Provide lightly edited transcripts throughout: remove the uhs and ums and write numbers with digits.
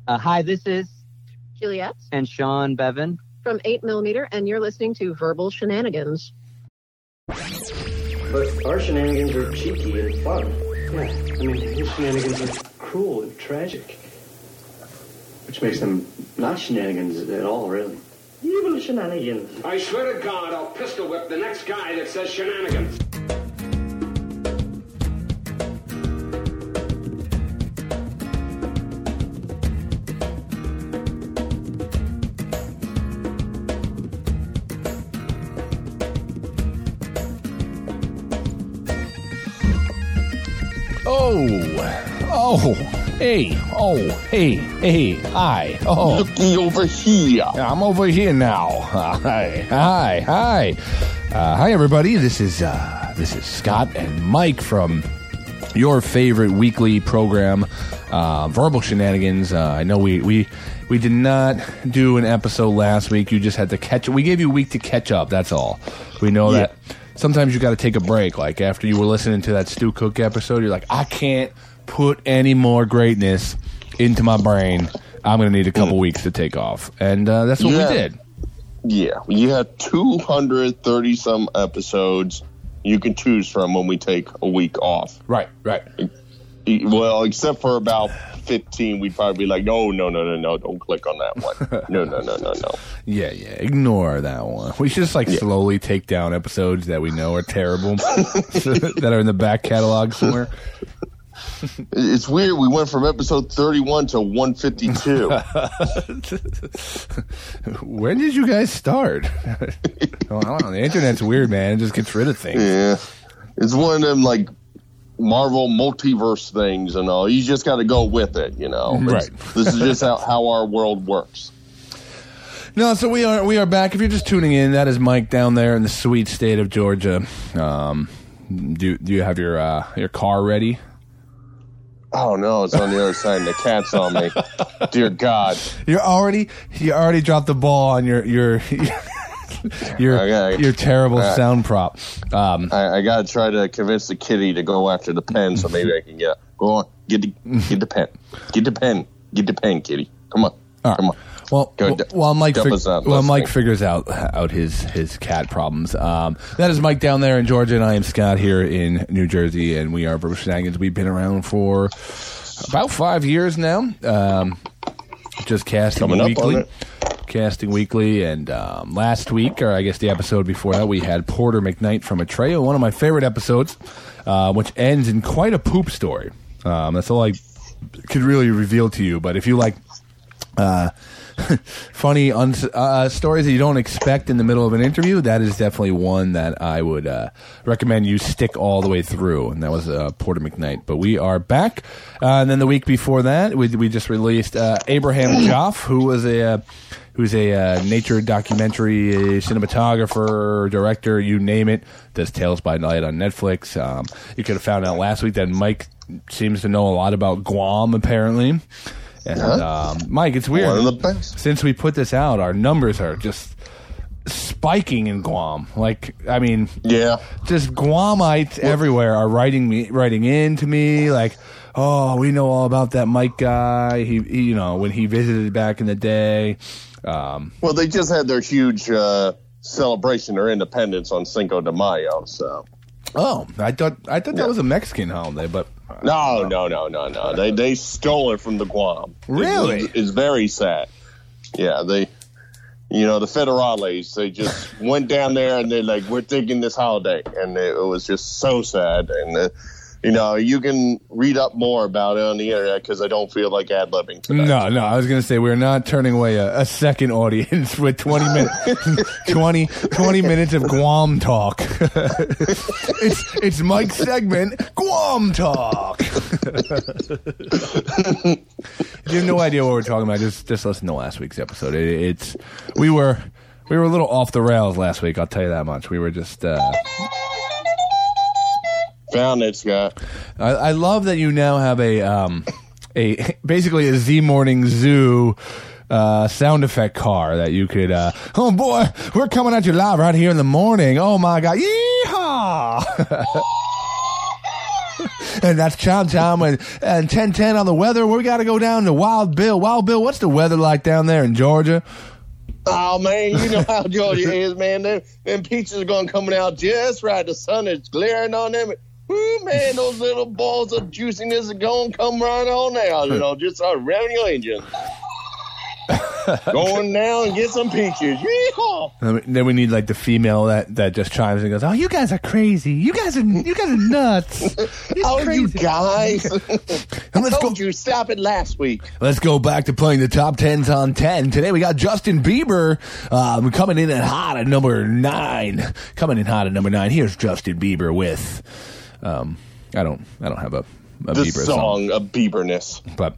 Hi, this is Juliet and Sean Bevan from 8mm, and you're listening to Verbal Shenanigans. But our shenanigans are cheeky and fun. Yeah, I mean, his shenanigans are cruel and tragic. Which makes them not shenanigans at all, really. Evil shenanigans. I swear to God, I'll pistol whip the next guy that says shenanigans. Hey, hi. Oh, looky over here. I'm over here now. Hi. Hi, everybody. This is Scott and Mike from your favorite weekly program, Verbal Shenanigans. I know we did not do an episode last week. You just had to catch. We gave you a week to catch up. That's all. We know that. Sometimes you got to take a break. Like after you were listening to that Stu Cook episode, you're like, I can't put any more greatness into my brain. I'm going to need a couple weeks to take off. And that's what we did. Yeah. You had 230 some episodes you can choose from when we take a week off. Right. Well, except for about 15, we'd probably be like, no, don't click on that one. No. Yeah, ignore that one. We should just slowly take down episodes that we know are terrible that are in the back catalog somewhere. It's weird. We went from episode 31 to 152. When did you guys start? I don't know. The internet's weird, man. It just gets rid of things. Yeah. It's one of them, like, Marvel multiverse things and all. You just got to go with it, you know. Right. This is just how our world works. No, so we are back. If you're just tuning in, that is Mike down there in the sweet state of Georgia. Do you have your car ready? Oh no, it's on the other side and the cat's on me. Dear God. You already dropped the ball on your terrible sound prop. I gotta try to convince the kitty to go after the pen, so maybe I can go on, get the pen, kitty. Come on, right. Come on. While Mike figures out his cat problems, that is Mike down there in Georgia, and I am Scott here in New Jersey, and we are Verbal Shenanigans. We've been around for about 5 years now, just casting weekly. And last week, or I guess the episode before that, we had Porter McKnight from Atreyu, one of my favorite episodes, which ends in quite a poop story. That's all I could really reveal to you, but if you like funny stories that you don't expect in the middle of an interview, that is definitely one that I would recommend you stick all the way through, and that was Porter McKnight. But we are back, and then the week before that, we just released Abraham Joffe, who's a nature documentary cinematographer, director, you name it. Does Tales by Night on Netflix. You could have found out last week that Mike seems to know a lot about Guam, apparently. And Mike, it's weird. One of the best. Since we put this out, our numbers are just spiking in Guam. Like, I mean, just Guamites everywhere are writing in to me like, oh, we know all about that Mike guy. He when he visited back in the day. Well, they just had their huge celebration of independence on Cinco de Mayo. So, I thought that was a Mexican holiday, but no. They stole it from the Guam. Really, it's very sad. Yeah, the federales, they just went down there and they're like, we're taking this holiday, and it was just so sad. And you can read up more about it on the internet because I don't feel like ad-libbing today. No, I was going to say we're not turning away a second audience with 20 minutes of Guam talk. it's Mike's segment, Guam talk. If you have no idea what we're talking about, just listen to last week's episode. We were a little off the rails last week, I'll tell you that much. We were just found it, Scott. I love that you now have basically a Z Morning Zoo sound effect car that you could. Oh boy, we're coming at you live right here in the morning. Oh my God, yeehaw! And that's Chom Chom and 1010 on the weather. We got to go down to Wild Bill. Wild Bill, what's the weather like down there in Georgia? Oh, man, you know how Georgia is, man. Them peaches are going coming out just right. The sun is glaring on them. Woo, man, those little balls of juiciness are going to come right on out. You know, just start revving your engine. Going down and get some peaches. Yeehaw! Then we need like the female that just chimes in and goes, "Oh, you guys are crazy. You guys are nuts. Oh, crazy. you guys! I Let's told you stop it last week. Let's go back to playing the top 10s on 10. Today we got Justin Bieber coming in hot at number 9. Coming in hot at number 9. Here's Justin Bieber with I don't have a Bieber song of Bieberness. But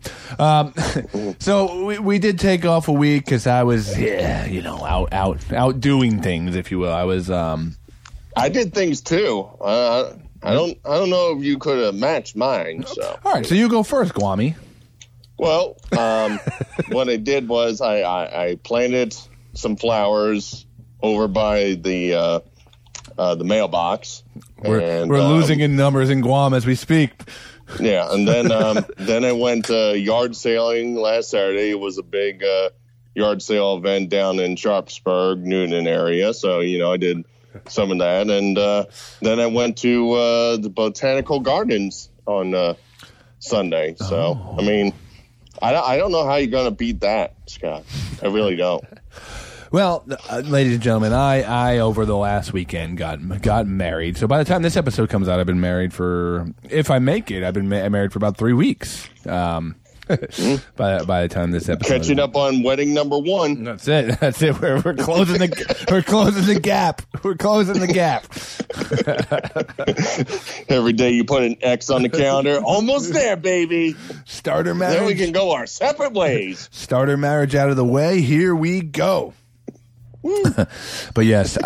so we did take off a week because I was out doing things, if you will. I was I did things too. I don't know if you could have matched mine. So all right, so you go first, Guami. Well, what I did was I planted some flowers over by the mailbox. We're losing in numbers in Guam as we speak. Yeah, and then then I went yard sailing last Saturday. It was a big yard sale event down in Sharpsburg, Newton area. So, I did some of that. And then I went to the Botanical Gardens on Sunday. So, I mean, I don't know how you're going to beat that, Scott. I really don't. Well, ladies and gentlemen, I over the last weekend got married. So by the time this episode comes out, I've been married for, if I make it, I've been married for about 3 weeks. By the time this episode, catching up on wedding number 1. That's it. We're closing the gap. We're closing the gap. Every day you put an X on the calendar. Almost there, baby. Starter marriage. Then we can go our separate ways. Starter marriage out of the way. Here we go. But yes,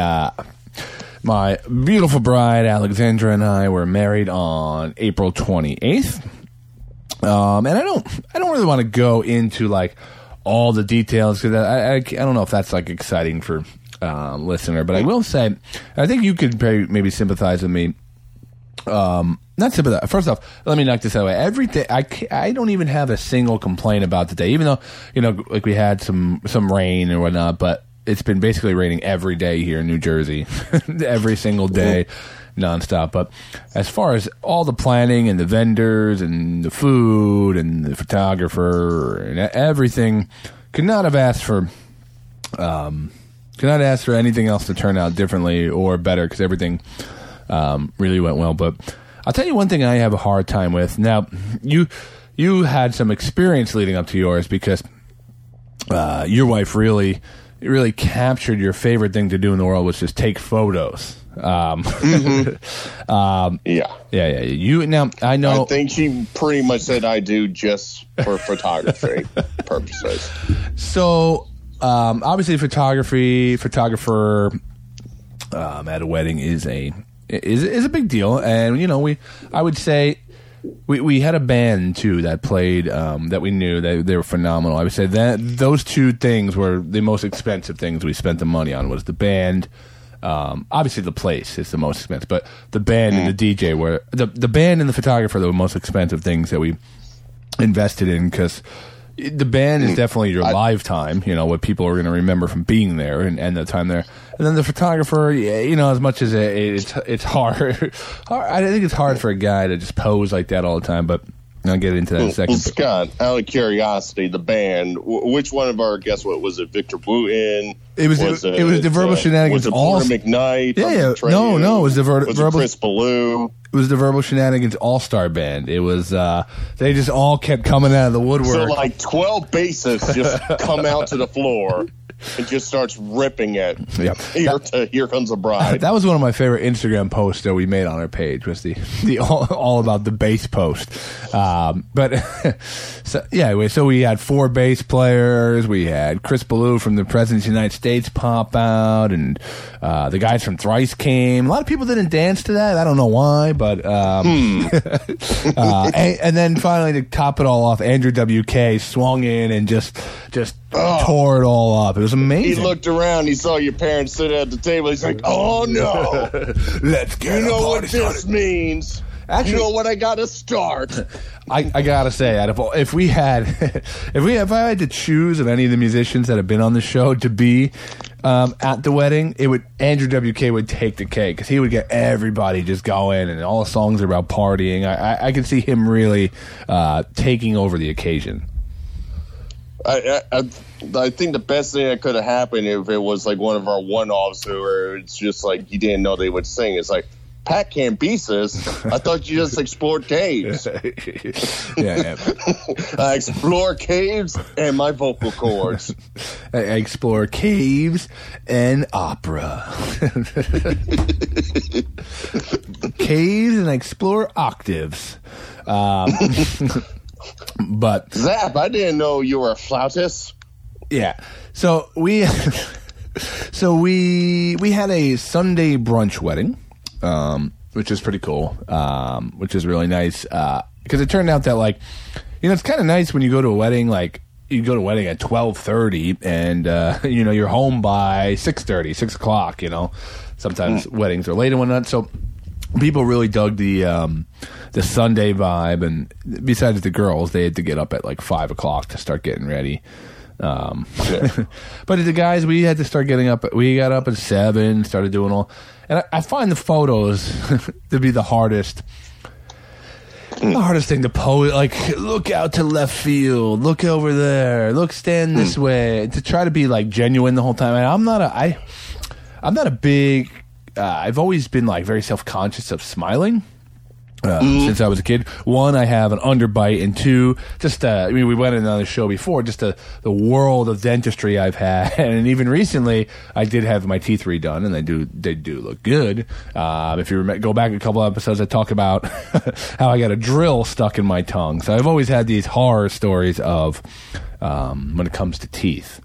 my beautiful bride Alexandra and I were married on April 28th. And I don't really want to go into like all the details because I don't know if that's like exciting for listener, but I will say I think you could maybe sympathize with me. Not sympathize. First off, let me knock this out of the way. Every day, I don't even have a single complaint about today, even though like we had some rain and whatnot, but it's been basically raining every day here in New Jersey, every single day, nonstop. But as far as all the planning and the vendors and the food and the photographer and everything, could not ask for anything else to turn out differently or better because everything really went well. But I'll tell you one thing I have a hard time with. Now, you had some experience leading up to yours because your wife really captured your favorite thing to do in the world, which is take photos. Yeah. You now, I know. I think she pretty much said I do just for photography purposes. So, obviously, photographer at a wedding is a big deal, and I would say. We had a band too that played that we knew they were phenomenal. I would say that those two things were the most expensive things we spent the money on. Was the band, obviously the place is the most expensive, but the band and the DJ were the band and the photographer the most expensive things that we invested in because the band is definitely your lifetime. What people are going to remember from being there and the time there. And then the photographer, as much as it's hard. I think it's hard for a guy to just pose like that all the time, but I'll get into that in a second. Well, Scott, out of curiosity, the band, which one of our, guess what, was it Victor Wooten? It was the Verbal Shenanigans. Was it Porter McKnight? Yeah. No, it was the Verbal. Chris Ballou? It was the Verbal Shenanigans All-Star Band. It was, they just all kept coming out of the woodwork. So like 12 bassists just come out to the floor. It just starts ripping it. Yep. Here comes a bride. That was one of my favorite Instagram posts that we made on our page. Was the all about the bass post. But so we had 4 bass players. We had Chris Ballou from the President of the United States pop out, and the guys from Thrice came. A lot of people didn't dance to that. I don't know why, but and then finally to top it all off, Andrew WK swung in and just tore it all up. It was amazing. He looked around. He saw your parents sitting at the table. He's like, "Oh no, let's get you know what this means." Actually, you know what? I got to start. I gotta say, if I had to choose of any of the musicians that have been on the show to be at the wedding, Andrew WK would take the cake because he would get everybody just going, and all the songs are about partying. I could see him really taking over the occasion. I think the best thing that could have happened if it was like one of our one-offs where it's just like you didn't know they would sing. It's like, Pat Cambyses, I thought you just explored caves. Yeah. I explore caves and my vocal cords. I explore caves and opera. Caves and I explore octaves. But Zap, I didn't know you were a flautist. Yeah. So we had a Sunday brunch wedding. Which is pretty cool, which is really nice, because it turned out that, like, you know, it's kind of nice when you go to a wedding, like, you go to a wedding at 12:30 and, you know, you're home by 6:30, 6 o'clock, you know. Sometimes weddings are late and whatnot, so people really dug the Sunday vibe, and besides the girls, they had to get up at, like, 5 o'clock to start getting ready. But the guys, we had to start getting up. We got up at 7, started doing all, and I find the photos to be the hardest thing to pose. Like, look out to left field, look over there, stand this way, to try to be like genuine the whole time. And I'm not a big. I've always been like very self-conscious of smiling. Since I was a kid. One, I have an underbite, and two, just I mean, we went in on the show before, just the world of dentistry I've had, and even recently, I did have my teeth redone, and they do look good. If you go back a couple episodes, I talk about how I got a drill stuck in my tongue. So I've always had these horror stories of when it comes to teeth.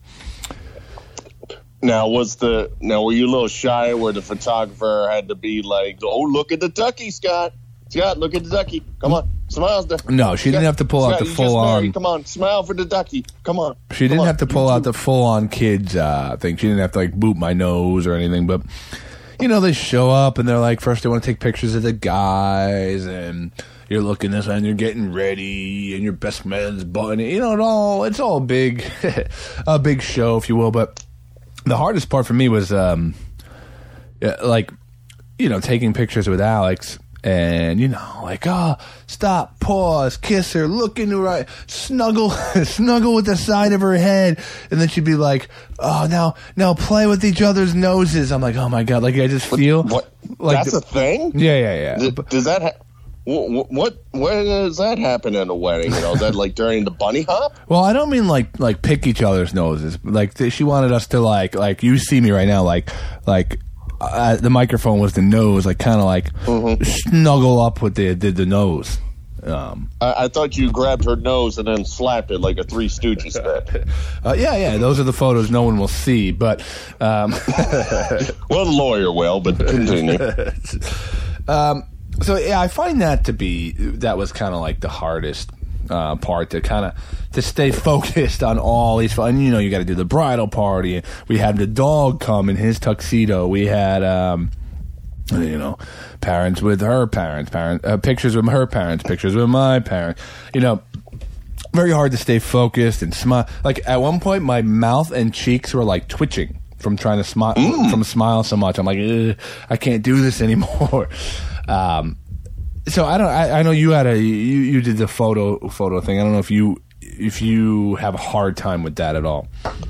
Now, were you a little shy where the photographer had to be like, "Oh, look at the ducky, Scott. Scott, look at the ducky. Come on, smile." No, she didn't have to pull out the full on. Come on, smile for the ducky. Come on. She didn't have to pull out the full on kids thing. She didn't have to like boop my nose or anything. But you know, they show up and they're like, first they want to take pictures of the guys, and you're looking this and you're getting ready, and your best man's button. You know, it's all big, a big show, if you will. But the hardest part for me was like, you know, taking pictures with Alex. And, you know, like, oh, stop, pause, kiss her, look in her eye, snuggle with the side of her head. And then she'd be like, oh, now play with each other's noses. I'm like, oh, my God. Like, I just feel. What? Like that's a thing? Yeah. Does that when does that happen at a wedding? You know, is that like during the bunny hop? Well, I don't mean like pick each other's noses. Like, she wanted us to, like, you see me right now, like, the microphone was the nose, like kind of like snuggle up with the nose. I thought you grabbed her nose and then slapped it like a Three Stooges bit. Yeah. Those are the photos no one will see, but well, the lawyer will, but continue. So yeah, I find that was kind of like the hardest part to stay focused on all these fun. You know, you got to do the bridal party. We had the dog come in his tuxedo. We had, you know, parents with her parents, pictures with her parents, pictures with my parents. You know, very hard to stay focused and smile. Like at one point, my mouth and cheeks were like twitching from trying to smile, from smile so much. I'm like, I can't do this anymore. So I know you had you did the photo thing. I don't know if you have a hard time with that at all.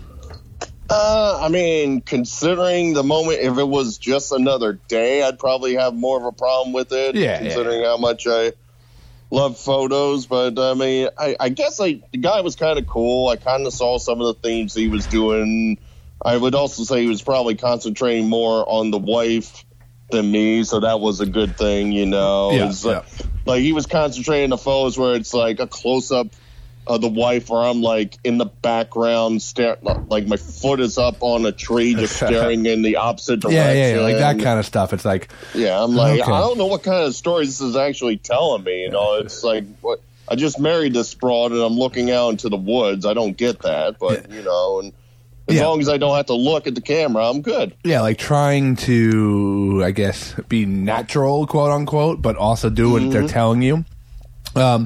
I mean, considering the moment, if it was just another day, I'd probably have more of a problem with it. Yeah. Considering how much I love photos, but I mean, I guess the guy was kind of cool. I kind of saw some of the things he was doing. I would also say he was probably concentrating more on the wife than me, so that was a good thing, you know. Yeah. Like he was concentrating the photos where it's like a close up of the wife, where I'm like in the background, like my foot is up on a tree, just staring in the opposite direction. Yeah, like that kind of stuff. It's like, yeah, I'm like, okay. I don't know what kind of story this is actually telling me. You know, it's like, what? I just married this broad and I'm looking out into the woods. I don't get that, but you know, and As long as I don't have to look at the camera, I'm good. Yeah, like trying to, I guess, be natural, quote unquote, but also do what they're telling you. And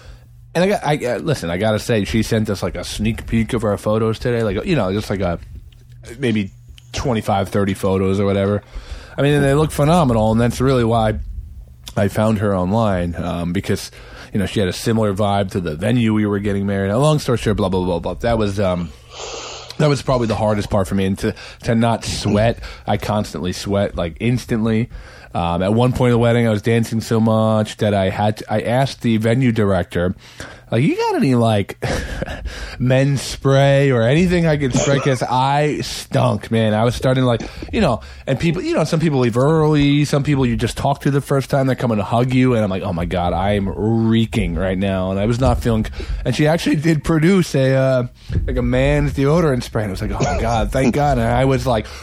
listen, I gotta say, she sent us like a sneak peek of our photos today, like, you know, just like a maybe 25, 30 photos or whatever. I mean, they look phenomenal, and that's really why I found her online, because, you know, she had a similar vibe to the venue we were getting married at. Long story short, blah, blah, blah, blah. That was probably the hardest part for me, and to not sweat. I constantly sweat, like, instantly. At one point of the wedding, I was dancing so much that I asked the venue director, like, you got any, like, men's spray or anything I could spray? Because I stunk, man. I was starting, like, you know, and people, you know, some people leave early. Some people you just talk to the first time. They're coming to hug you. And I'm like, oh, my God, I am reeking right now. And I was not feeling, and she actually did produce a man's deodorant spray. And I was like, oh, my God, thank God. And I was like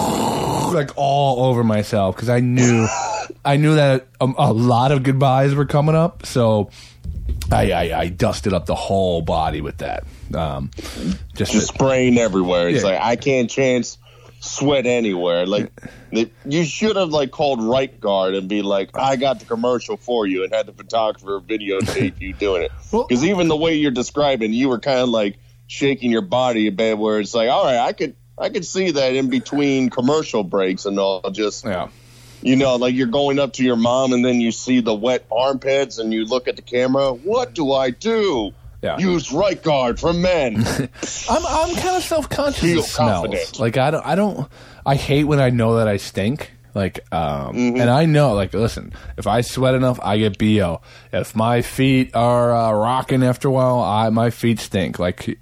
all over myself because I knew that a lot of goodbyes were coming up. So I dusted up the whole body with that. Just spraying everywhere. It's like, I can't chance sweat anywhere. Like, you should have, like, called Right Guard and be like, I got the commercial for you, and had the photographer videotape you doing it. Because even the way you're describing, you were kind of like shaking your body a bit, where it's like, all right, I could see that in between commercial breaks and all, just, you know, like you're going up to your mom and then you see the wet armpits and you look at the camera. What do I do? Yeah. Use Right Guard for men. I'm kind of self-conscious of smells. Like, I hate when I know that I stink. Like, and I know, like, listen, if I sweat enough, I get BO. If my feet are rocking after a while, my feet stink. Like,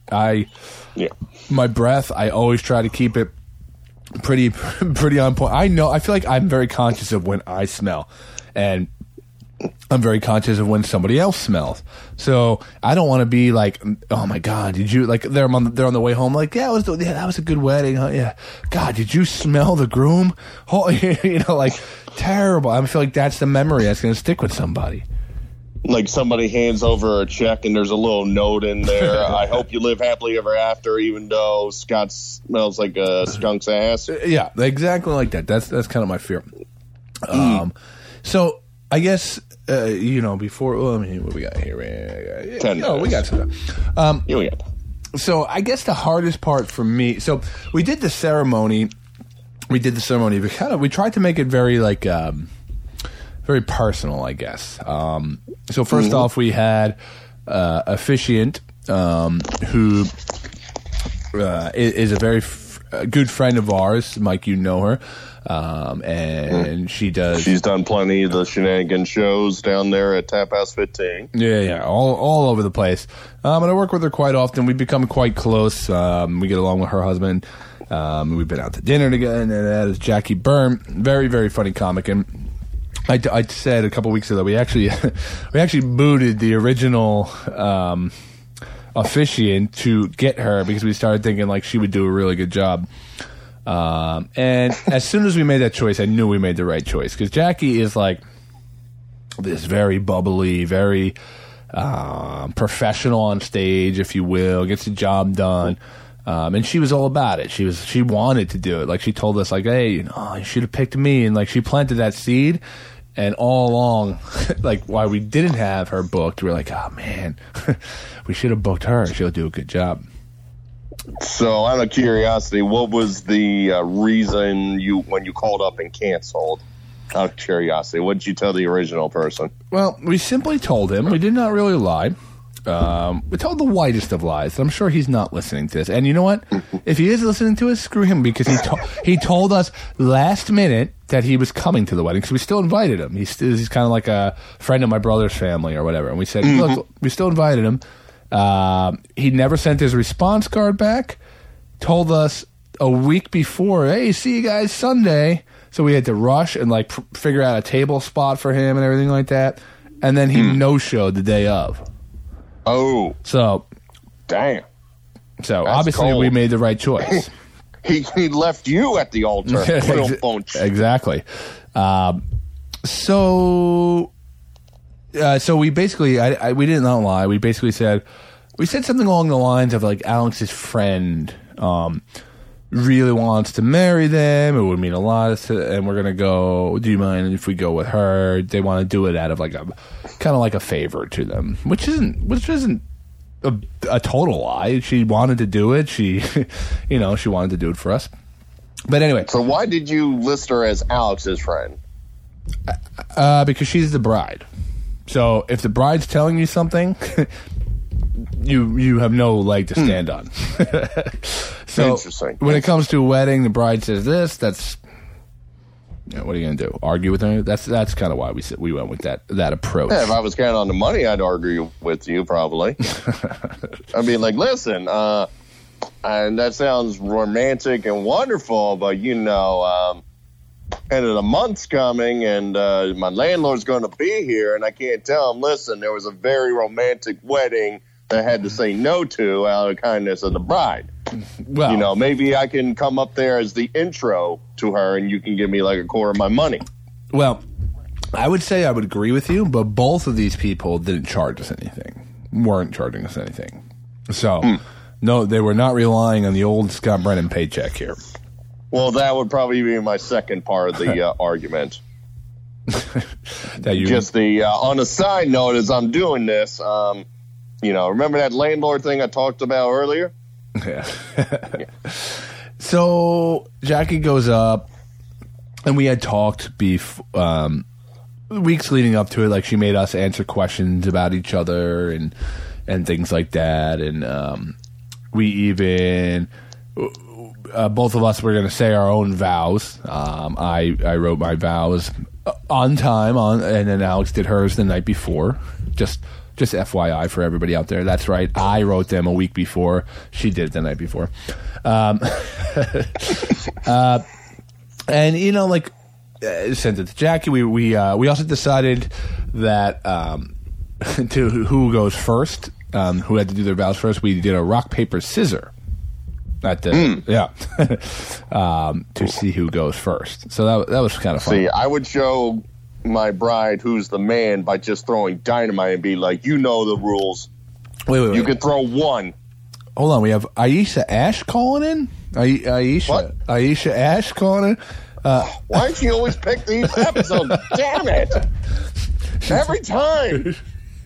my breath, I always try to keep it pretty on point. I feel like I'm very conscious of when I smell, and I'm very conscious of when somebody else smells. So I don't want to be like, oh my God, did you, like, they're on the way home, like, that was a good wedding, huh? Yeah. God, did you smell the groom? Oh, you know, like, terrible. I feel like that's the memory that's going to stick with somebody. Like, somebody hands over a check and there's a little note in there. I hope you live happily ever after, even though Scott smells like a skunk's ass. Yeah, exactly like that. That's kind of my fear. So I guess, you know, before, well, I mean, what we got here? 10 minutes. We got some time. Yeah. So I guess the hardest part for me, so we did the ceremony. We tried to make it very, like, very personal, I guess. So first off, we had officiant who is a very good friend of ours. Mike, you know her. And she's done plenty of the shenanigan shows down there at Tap House 15. Yeah, all over the place. And I work with her quite often. We've become quite close. We get along with her husband. We've been out to dinner together, and that is Jackie Byrne. Very, very funny comic. And I said a couple weeks ago, we actually booted the original officiant to get her because we started thinking like she would do a really good job. And as soon as we made that choice, I knew we made the right choice because Jackie is like this very bubbly, very professional on stage, if you will, gets the job done. And she was all about it. She wanted to do it. Like, she told us, like, hey, you know, you should have picked me. And, like, she planted that seed. And all along, like, why we didn't have her booked, we were like, oh, man, we should have booked her. She'll do a good job. So, out of curiosity, what was the reason when you called up and canceled? Out of curiosity, what did you tell the original person? Well, we simply told him. We did not really lie. We told the whitest of lies. I'm sure he's not listening to this. And you know what? If he is listening to us, screw him, because he told us last minute that he was coming to the wedding, because we still invited him. He's kind of like a friend of my brother's family or whatever. And we said, look, we still invited him. He never sent his response card back. Told us a week before, hey, see you guys Sunday. So we had to rush and like figure out a table spot for him and everything like that. And then he no-showed the day of. Oh. So. Damn. So that's obviously cold. We made the right choice. He left you at the altar. Exactly. So we basically, we did not lie. We basically said something along the lines of like Alex's friend really wants to marry them. It would mean a lot, and we're gonna go. Do you mind if we go with her? They want to do it out of like a kind of like a favor to them, which isn't a total lie. She wanted to do it. She, she wanted to do it for us. But anyway, so why did you list her as Alex's friend? Because she's the bride. So if the bride's telling you something, you have no leg to stand on. So interesting. When it comes to a wedding, the bride says this. That's what are you going to do? Argue with her? That's kind of why we went with that approach. Yeah, if I was counting on the money, I'd argue with you probably. I'd be like, listen, and that sounds romantic and wonderful, but end of the month's coming, and my landlord's going to be here, and I can't tell him, listen, there was a very romantic wedding that I had to say no to out of kindness of the bride. Well, maybe I can come up there as the intro to her, and you can give me like a quarter of my money. Well, I would say I would agree with you, but both of these people didn't charge us anything, weren't charging us anything. So, no, they were not relying on the old Scott Brennan paycheck here. Well, that would probably be my second part of the argument. Just on a side note, as I'm doing this, remember that landlord thing I talked about earlier? Yeah. So Jackie goes up, and we had talked weeks leading up to it. Like, she made us answer questions about each other and things like that. And we even both of us were going to say our own vows. I wrote my vows on time, and then Alex did hers the night before. Just FYI for everybody out there. That's right. I wrote them a week before. She did it the night before. And, sent it to Jackie. We also decided that to who goes first, who had to do their vows first. We did a rock, paper, scissors to see who goes first. So that was kind of fun. See, I would show my bride who's the man by just throwing dynamite and be like, the rules. Wait. You can throw one. Hold on, we have Aisha Ash calling in? Aisha Ash calling in? Why don't you always pick these episodes? Damn it! Every time!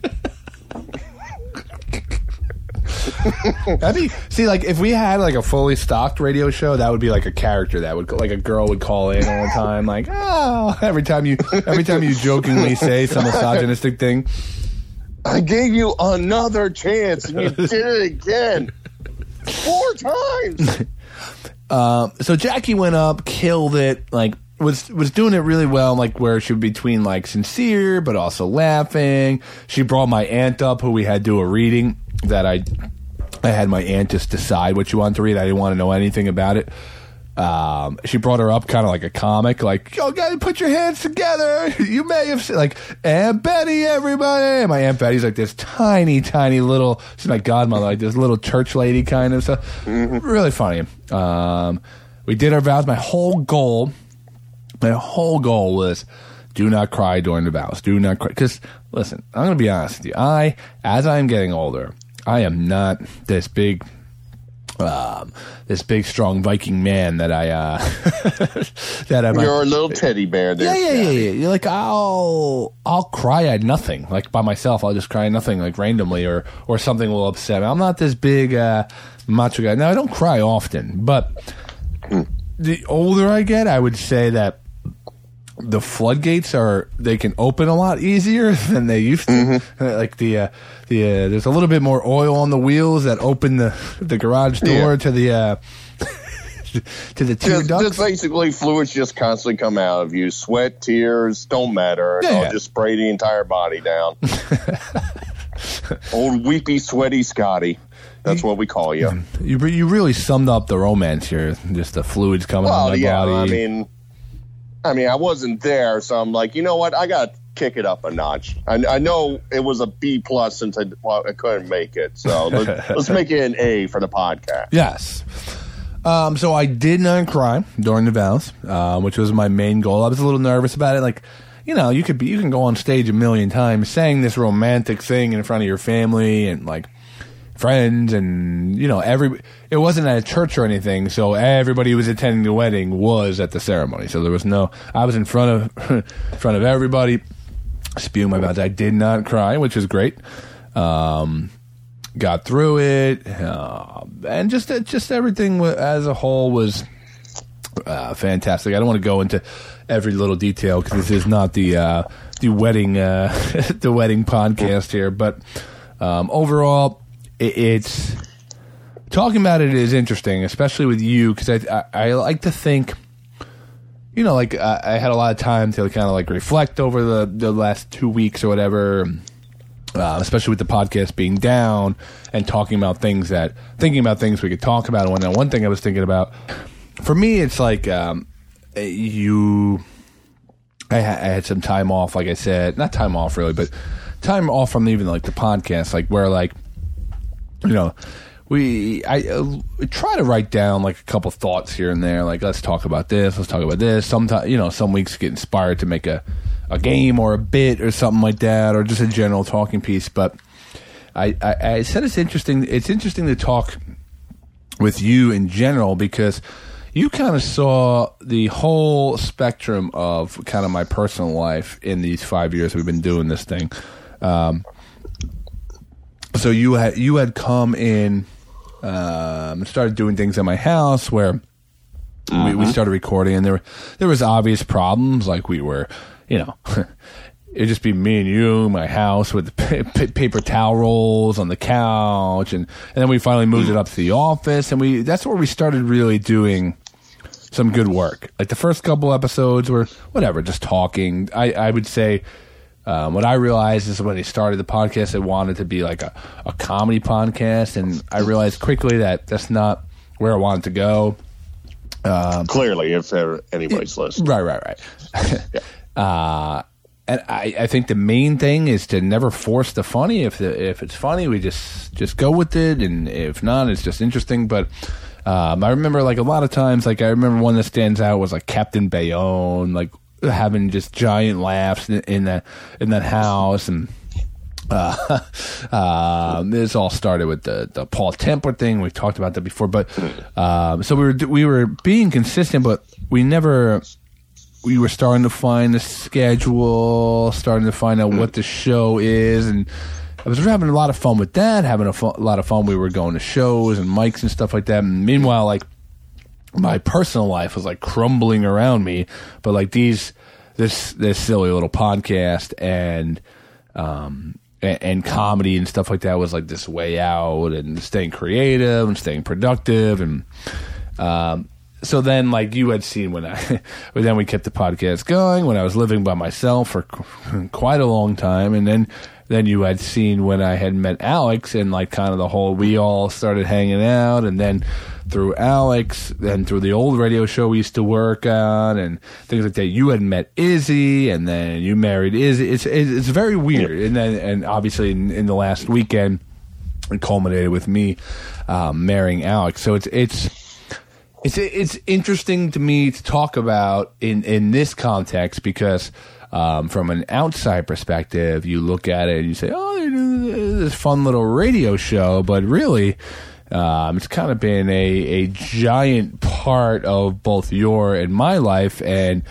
If we had like a fully stocked radio show, that would be like a character that would, like, a girl would call in all the time, like, oh, every time you jokingly say some misogynistic thing. I gave you another chance and you did it again 4 times. So Jackie went up, killed it, like was doing it really well, like where she was between like sincere but also laughing. She brought my aunt up, who we had do a reading that I had my aunt just decide what she wanted to read. I didn't want to know anything about it. She brought her up kind of like a comic, like, yo, guys, put your hands together. You may have seen, like, Aunt Betty, everybody. And my Aunt Betty's like this tiny, tiny little, she's my godmother, like this little church lady kind of stuff. Really funny. We did our vows. My whole goal was do not cry during the vows. Do not cry. Because, listen, I'm going to be honest with you. As I'm getting older, I am not this big strong Viking man that You're a little teddy bear there. Yeah. You're like, I'll cry at nothing, like by myself. I'll just cry at nothing, like randomly, or something will upset me. I'm not this big macho guy. Now, I don't cry often, but the older I get, I would say that the floodgates they can open a lot easier than they used to. Like there's a little bit more oil on the wheels that open the garage door to the to the tear ducts. Just basically fluids just constantly come out of you. Sweat, tears, don't matter. I'll just spray the entire body down. Old weepy, sweaty Scotty. That's what we call you. You really summed up the romance here. Just the fluids coming out of my body. I mean, I wasn't there, so I'm like, you know what? I got to kick it up a notch. I know it was a B+ since I couldn't make it, so let's make it an A for the podcast. Yes. So I did not cry during the vows, which was my main goal. I was a little nervous about it. Like, you can go on stage a million times saying this romantic thing in front of your family, and like, friends, and it wasn't at a church or anything, so everybody who was attending the wedding was at the ceremony. So there was I was in front of everybody, spewing my mouth. I did not cry, which was great. Got through it, and just everything as a whole was fantastic. I don't want to go into every little detail because this is not the wedding the wedding podcast here, but overall, it's talking about it is interesting, especially with you, because I like to think, I had a lot of time to kind of like reflect over the last 2 weeks or whatever. Especially with the podcast being down and thinking about things we could talk about. And one thing I was thinking about, for me, it's like I had some time off, like I said, not time off really, but time off from even like the podcast, like where like, I try to write down like a couple thoughts here and there, like let's talk about this. Sometimes, some weeks get inspired to make a game or a bit or something like that, or just a general talking piece. But I said it's interesting. It's interesting to talk with you in general because you kind of saw the whole spectrum of kind of my personal life in these 5 years we've been doing this thing. So you had come in and started doing things at my house where we started recording, and there was obvious problems, like we were. It'd just be me and you in my house with the paper towel rolls on the couch, and then we finally moved it up to the office, and that's where we started really doing some good work. Like the first couple episodes were whatever, just talking. I would say what I realized is when they started the podcast, they wanted to be like a comedy podcast, and I realized quickly that that's not where I wanted to go. Clearly, if anybody's listening. Right. Yeah. And I think the main thing is to never force the funny. If it's funny, we just go with it, and if not, it's just interesting. But I remember like a lot of times, like I remember one that stands out was like Captain Bayonne, like having just giant laughs in that house, and this all started with the Paul Templer thing. We talked about that before, but so we were being consistent, but we were starting to find the schedule, starting to find out what the show is, and I was having a lot of fun with that, having a lot of fun. We were going to shows and mics and stuff like that. And meanwhile, like my personal life was like crumbling around me, but like this silly little podcast and comedy and stuff like that was like this way out, and staying creative and staying productive. And so then, like you had seen then we kept the podcast going when I was living by myself for quite a long time, and then you had seen when I had met Alex, and like kind of the whole, we all started hanging out, and then through Alex, then through the old radio show we used to work on and things like that, you had met Izzy, and then you married Izzy. It's very weird, and obviously in the last weekend it culminated with me marrying Alex. So it's interesting to me to talk about in this context because from an outside perspective, you look at it and you say, oh, this fun little radio show, but really it's kind of been a giant part of both your and my life, and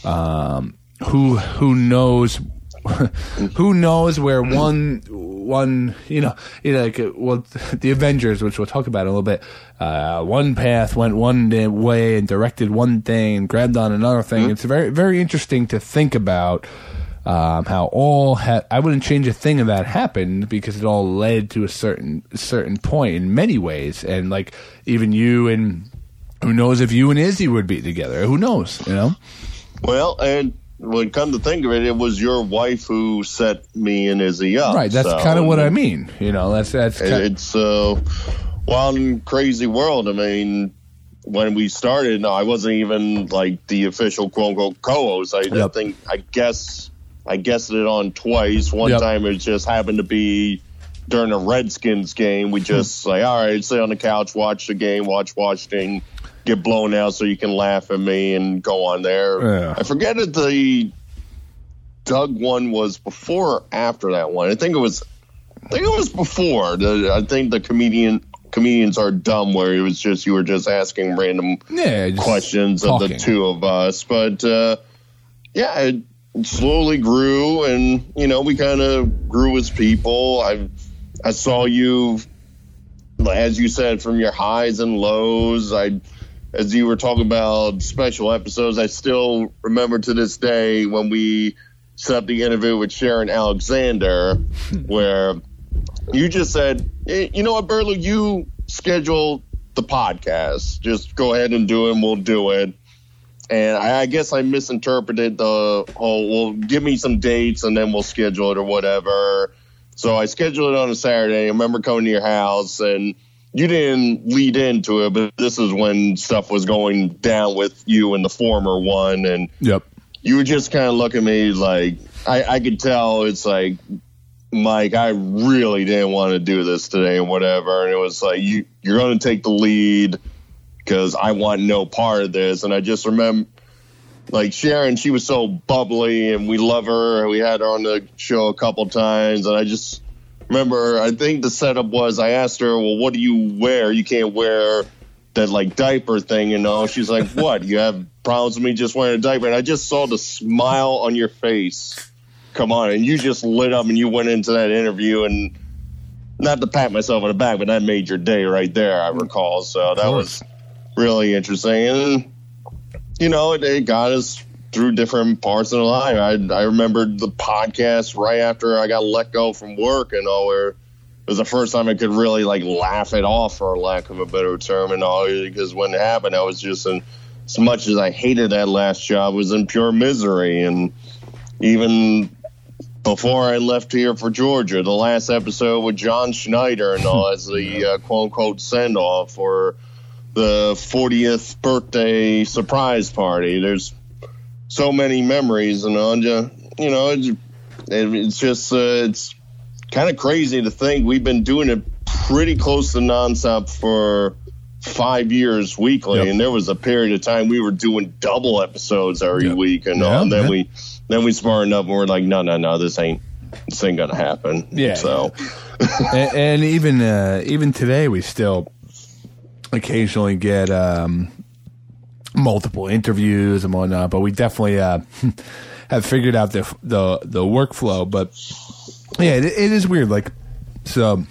who knows who knows where one like the Avengers, which we'll talk about in a little bit, one path went one way and directed one thing and grabbed on another thing. It's very, very interesting to think about how I wouldn't change a thing of that happened because it all led to a certain point in many ways, and like even you, and who knows if you and Izzy would be together? Who knows? Well, and when come to think of it, it was your wife who set me and Izzy up. Right, that's kind of what I mean. That's it's a wild and crazy world. I mean, when we started, I wasn't even like the official quote unquote co-host. I guessed it on twice. One time it just happened to be during a Redskins game. We just like, all right, sit on the couch, watch the game, watch Washington get blown out so you can laugh at me and go on there. Yeah. I forget if the Doug one was before or after that one. I think it was think it was before. I think the comedians are dumb, where it was just you were just asking random questions talking. Of the two of us. But it slowly grew, and we kind of grew as people. I saw you, as you said, from your highs and lows. As you were talking about special episodes, I still remember to this day when we set up the interview with Sharon Alexander, where you just said, hey, you know what, Burlew, you schedule the podcast. Just go ahead and do it, and we'll do it. And I guess I misinterpreted the whole, well, give me some dates and then we'll schedule it or whatever. So I scheduled it on a Saturday. I remember coming to your house, and you didn't lead into it, but this is when stuff was going down with you and the former one. And you would just kind of look at me like, I could tell it's like, Mike, I really didn't want to do this today and whatever. And it was like, you're going to take the lead because I want no part of this. And I just remember, like, Sharon, she was so bubbly, and we love her. We had her on the show a couple times. And I just remember, I think the setup was, I asked her, well, what do you wear? You can't wear that, like, diaper thing, She's like, what? You have problems with me just wearing a diaper? And I just saw the smile on your face come on, and you just lit up, and you went into that interview, and not to pat myself on the back, but that made your day right there, I recall. So that was really interesting. And, it got us through different parts of the life. I remembered the podcast right after I got let go from work and all, where it was the first time I could really, like, laugh it off, for lack of a better term, and all, because when it happened, I was just as much as I hated that last job, was in pure misery. And even before I left here for Georgia, the last episode with John Schneider and all, as the quote-unquote send-off for the 40th birthday surprise party. There's so many memories, and all. It's just it's kind of crazy to think we've been doing it pretty close to nonstop for 5 years weekly, and there was a period of time we were doing double episodes every week, and all. And then we smartened up, and we're like, no, this ain't gonna happen. Yeah. So, and even today, we still occasionally get multiple interviews and whatnot, but we definitely have figured out the workflow. But yeah, it is weird. Like, so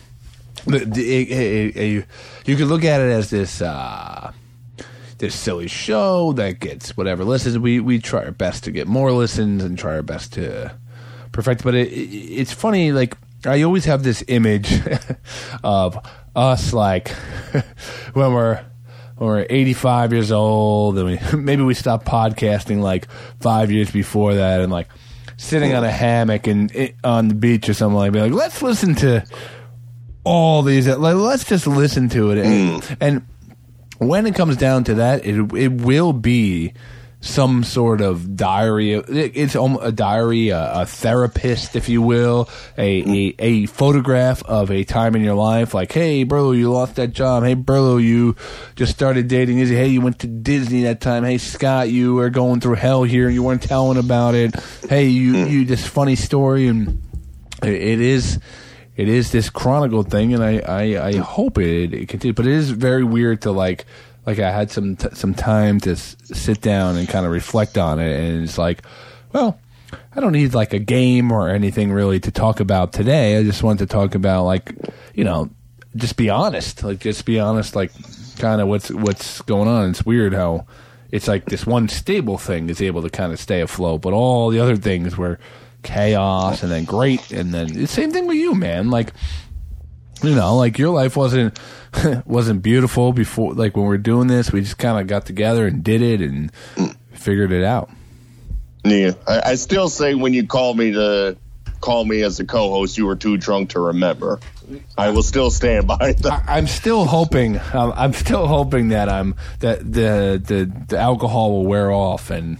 you could look at it as this silly show that gets whatever listens. We try our best to get more listens and try our best to perfect. But it's funny. Like, I always have this image of us, like, when we're 85 years old, and maybe we stopped podcasting like 5 years before that, and like sitting on a hammock and on the beach or something like that. Like, let's listen to all these. Like, let's just listen to it. And when it comes down to that, it will be some sort of diary. It's a diary, a therapist, if you will, a photograph of a time in your life. Like, hey, Burlew, you lost that job. Hey, Burlew, you just started dating Izzy. Hey, you went to Disney that time. Hey, Scott, you are going through hell here and you weren't telling about it. Hey, you this funny story. And it is this chronicle thing, and I hope it continues. But it is very weird to like I had some time to sit down and kind of reflect on it, and it's like, well, I don't need like a game or anything really to talk about today. I just want to talk about, like, just be honest, like kind of what's going on. It's weird how it's like this one stable thing is able to kind of stay afloat, but all the other things were chaos and then great, and then the same thing with you, man. Like, like your life wasn't beautiful before. Like, when we're doing this, we just kind of got together and did it and figured it out. Yeah, I still say when you call me as a co-host, you were too drunk to remember. I will still stand by that. I'm still hoping. I'm still hoping that the alcohol will wear off, and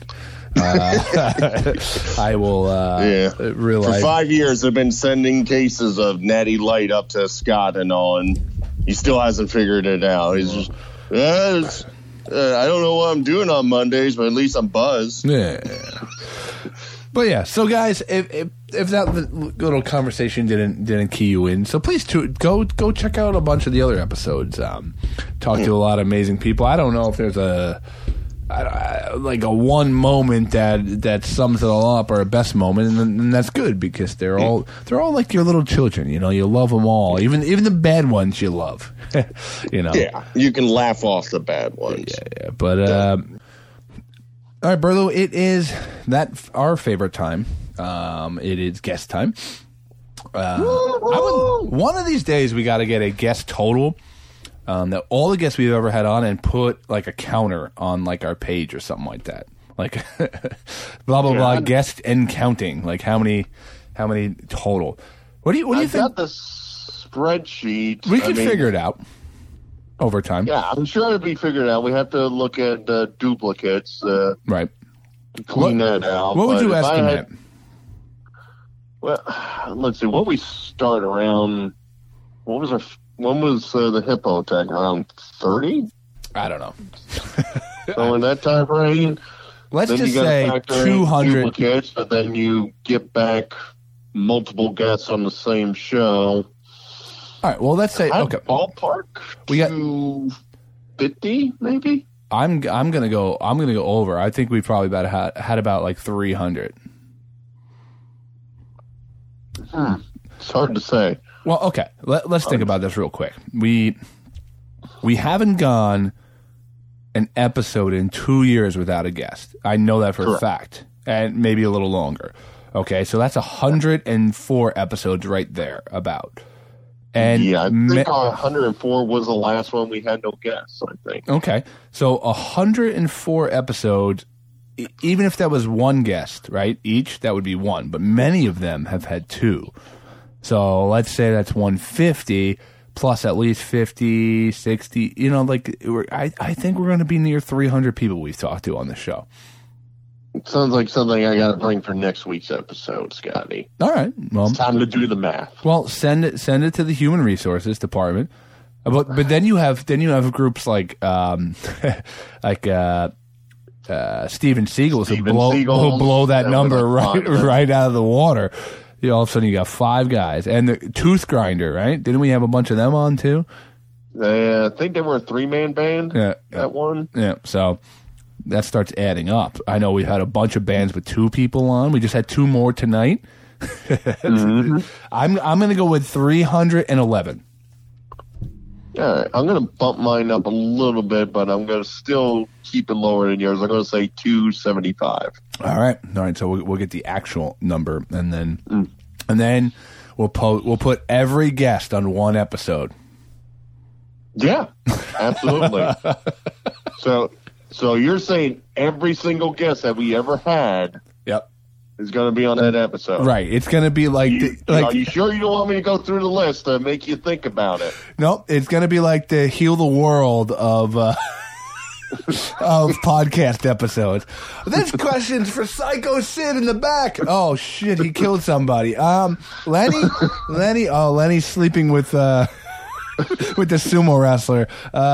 I will realize. For 5 years, I've been sending cases of Natty Light up to Scott and all, and he still hasn't figured it out. He's just, I don't know what I'm doing on Mondays, but at least I'm buzzed. Yeah. But yeah, so guys, if that little conversation didn't key you in, so please go check out a bunch of the other episodes. Talk to a lot of amazing people. I don't know if there's a one moment that sums it all up, or a best moment, and that's good, because they're all like your little children. You know, you love them all, even the bad ones you love. You know, Yeah, you can laugh off the bad ones. yeah. But all right, Berlo, it is our favorite time. It is guest time. One of these days we got to get a guest total. That all the guests we've ever had on, and put like a counter on like our page or something like that. Like blah blah blah, guest and counting. Like how many total? What do you think? I got the spreadsheet. We can figure it out over time. Yeah, I'm sure it'll be figured out. We have to look at duplicates. Right. Clean that out. What would you estimate? Well, let's see. What we start around? When was the hippo attack? Around 30? I don't know. So in that time frame, Let's then just you say gotta factor in 200. duplicates, but then you get back multiple guests on the same show. All right. Well, let's say okay. Ballpark. We got 250, maybe. I'm gonna go over. I think we probably had about like 300. It's hard to say. Well, okay. Let's think about this real quick. We haven't gone an episode in 2 years without a guest. I know that for a fact, and maybe a little longer. Okay, so that's 104 episodes right there, about. And yeah, I think 104 was the last one we had no guests, I think. Okay, so 104 episodes, even if that was one guest, right, each, that would be one. But many of them have had two. So let's say that's 150 plus at least 50, 60. You know, like I think we're going to be near 300 people we've talked to on the show. It sounds like something I got to bring for next week's episode, Scotty. All right, well, it's time to do the math. Well, send it to the Human Resources Department. But then you have groups like Steven Seagul's who blow that number right out of the water. You know, all of a sudden you got 5 guys, and the Tooth Grinder, right? Didn't we have a bunch of them on too? I think they were a 3-man band. Yeah, that one. Yeah, so that starts adding up. I know we've had a bunch of bands with 2 people on. We just had 2 more tonight. Mm-hmm. I'm going to go with 311. All right, I'm going to bump mine up a little bit, but I'm going to still keep it lower than yours. I'm going to say 275. All right. So we'll get the actual number, and then we'll put every guest on one episode. Yeah, absolutely. So you're saying every single guest that we ever had, yep, is going to be on that episode, right? It's going to be like, are you sure you don't want me to go through the list to make you think about it? Nope, it's going to be like the Heal the World of podcast episodes. This question's for Psycho Sid in the back. Oh shit, he killed somebody. Lenny. Oh, Lenny's sleeping with the sumo wrestler.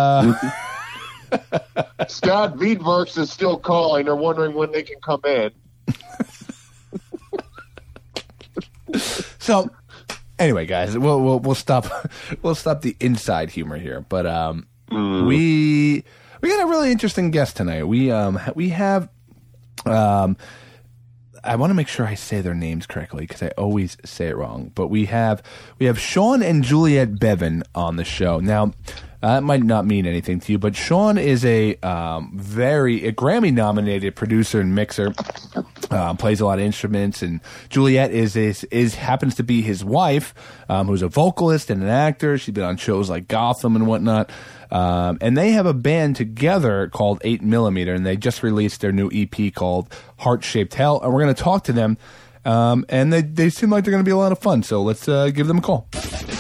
Scott Wiedworks is still calling. They're wondering when they can come in. So, anyway, guys, we'll stop the inside humor here, but we got a really interesting guest tonight. We have I want to make sure I say their names correctly because I always say it wrong. But we have Sean and Juliet Bevan on the show. Now, that might not mean anything to you, but Sean is a Grammy-nominated producer and mixer. Plays a lot of instruments, and Juliet happens to be his wife, who's a vocalist and an actor. She's been on shows like Gotham and whatnot. And they have a band together called 8mm, and they just released their new EP called Heart Shaped Hell. And we're going to talk to them, and they seem like they're going to be a lot of fun. So let's give them a call.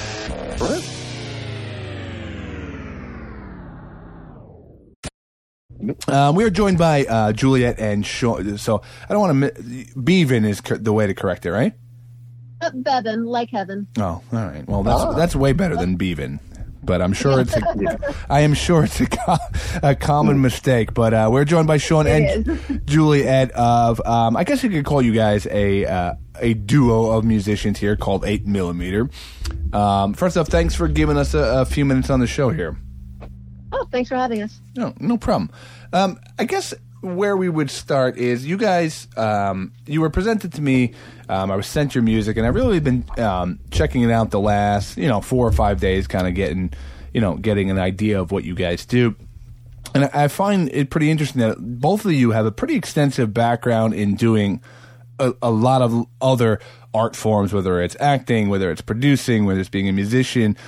We are joined by Juliet and Sean. So I don't want to. Bevan is the way to correct it, right? Bevan, like heaven. Oh, all right. Well, that's way better than Bevan. but I'm sure it's I am sure it's a common mistake. But we're joined by Sean and Juliet of I guess you could call you guys a duo of musicians here called 8mm. First off, thanks for giving us a few minutes on the show here. Oh, thanks for having us. No problem. I guess where we would start is you guys, you were presented to me, I was sent your music, and I've really been checking it out the last, 4 or 5 days, kind of getting an idea of what you guys do. And I find it pretty interesting that both of you have a pretty extensive background in doing a lot of other art forms, whether it's acting, whether it's producing, whether it's being a musician.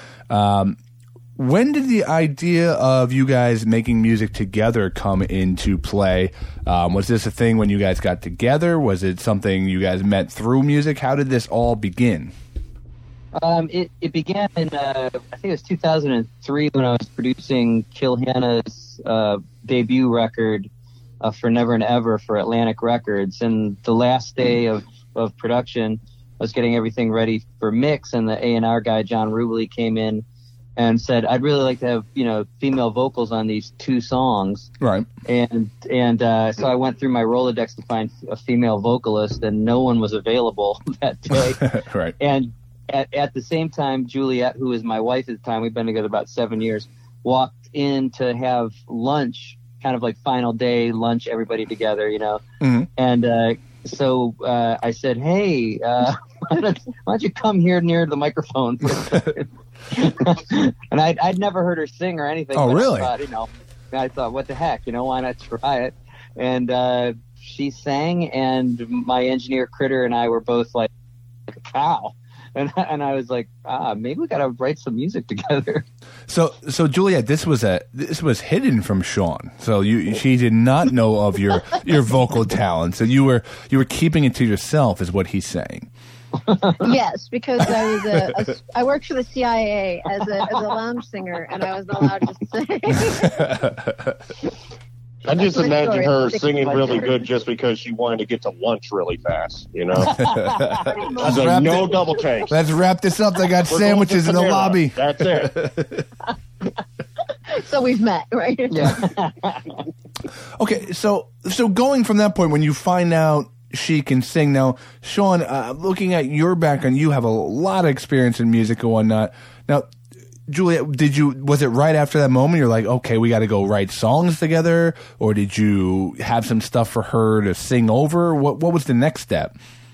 When did the idea of you guys making music together come into play? Was this a thing when you guys got together? Was it something you guys met through music? How did this all begin? It began in, I think it was 2003 when I was producing Kilhannah's debut record for Never and Ever for Atlantic Records. And the last day of production, I was getting everything ready for mix, and the A&R guy, John Rubley, came in and said, I'd really like to have, female vocals on these 2 songs. Right. And so I went through my Rolodex to find a female vocalist, and no one was available that day. Right. And at the same time, Juliet, who is my wife at the time, we've been together about 7 years, walked in to have lunch, kind of like final day lunch, everybody together, Mm-hmm. And so I said, hey, why don't you come here near the microphone for a second? And I'd never heard her sing or anything. Oh, really? I thought, what the heck, why not try it? And she sang, and my engineer Critter and I were both like a cow. And I was like, maybe we got to write some music together. So Juliet, this was hidden from Sean. So she did not know of your vocal talent. So you were keeping it to yourself, is what he's saying. Yes, because I worked for the CIA as a lounge singer, and I wasn't allowed to sing. I just imagine her singing really good just because she wanted to get to lunch really fast, It's like, no double takes. Let's wrap this up. They got sandwiches in the lobby. That's it. So we've met, right? Yeah. Okay, so going from that point, when you find out she can sing. Now, Sean, looking at your background, you have a lot of experience in music and whatnot. Now, Juliet, was it right after that moment you're like, okay, we got to go write songs together? Or did you have some stuff for her to sing over? What was the next step?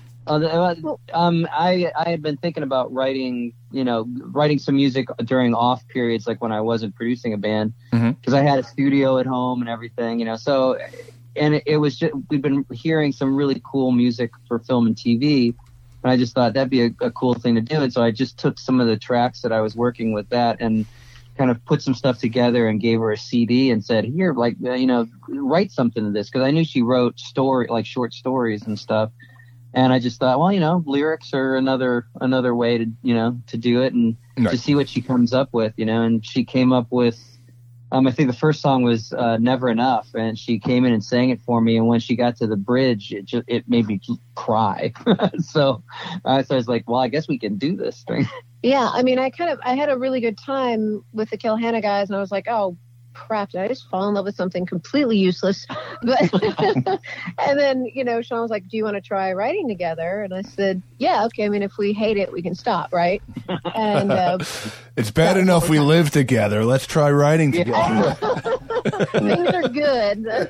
I had been thinking about writing some music during off periods, like when I wasn't producing a band, because I had a studio at home and everything, so, and it was just, we'd been hearing some really cool music for film and TV, and I just thought that'd be a cool thing to do. And so I just took some of the tracks that I was working with that and kind of put some stuff together and gave her a CD and said, here, write something to this. Cause I knew she wrote short stories and stuff. And I just thought, well, lyrics are another way to, to do it and to see what she comes up with, and she came up with, I think the first song was Never Enough, and she came in and sang it for me. And when she got to the bridge, it made me cry. So I was like, well, I guess we can do this thing. Yeah, I mean, I had a really good time with the Kilhannah guys, and I was like, oh, crap, did I just fall in love with something completely useless? But and then, Sean was like, do you want to try writing together? And I said, yeah, okay. I mean, if we hate it, we can stop, right? And it's bad enough we live together. Let's try writing together. Things are good.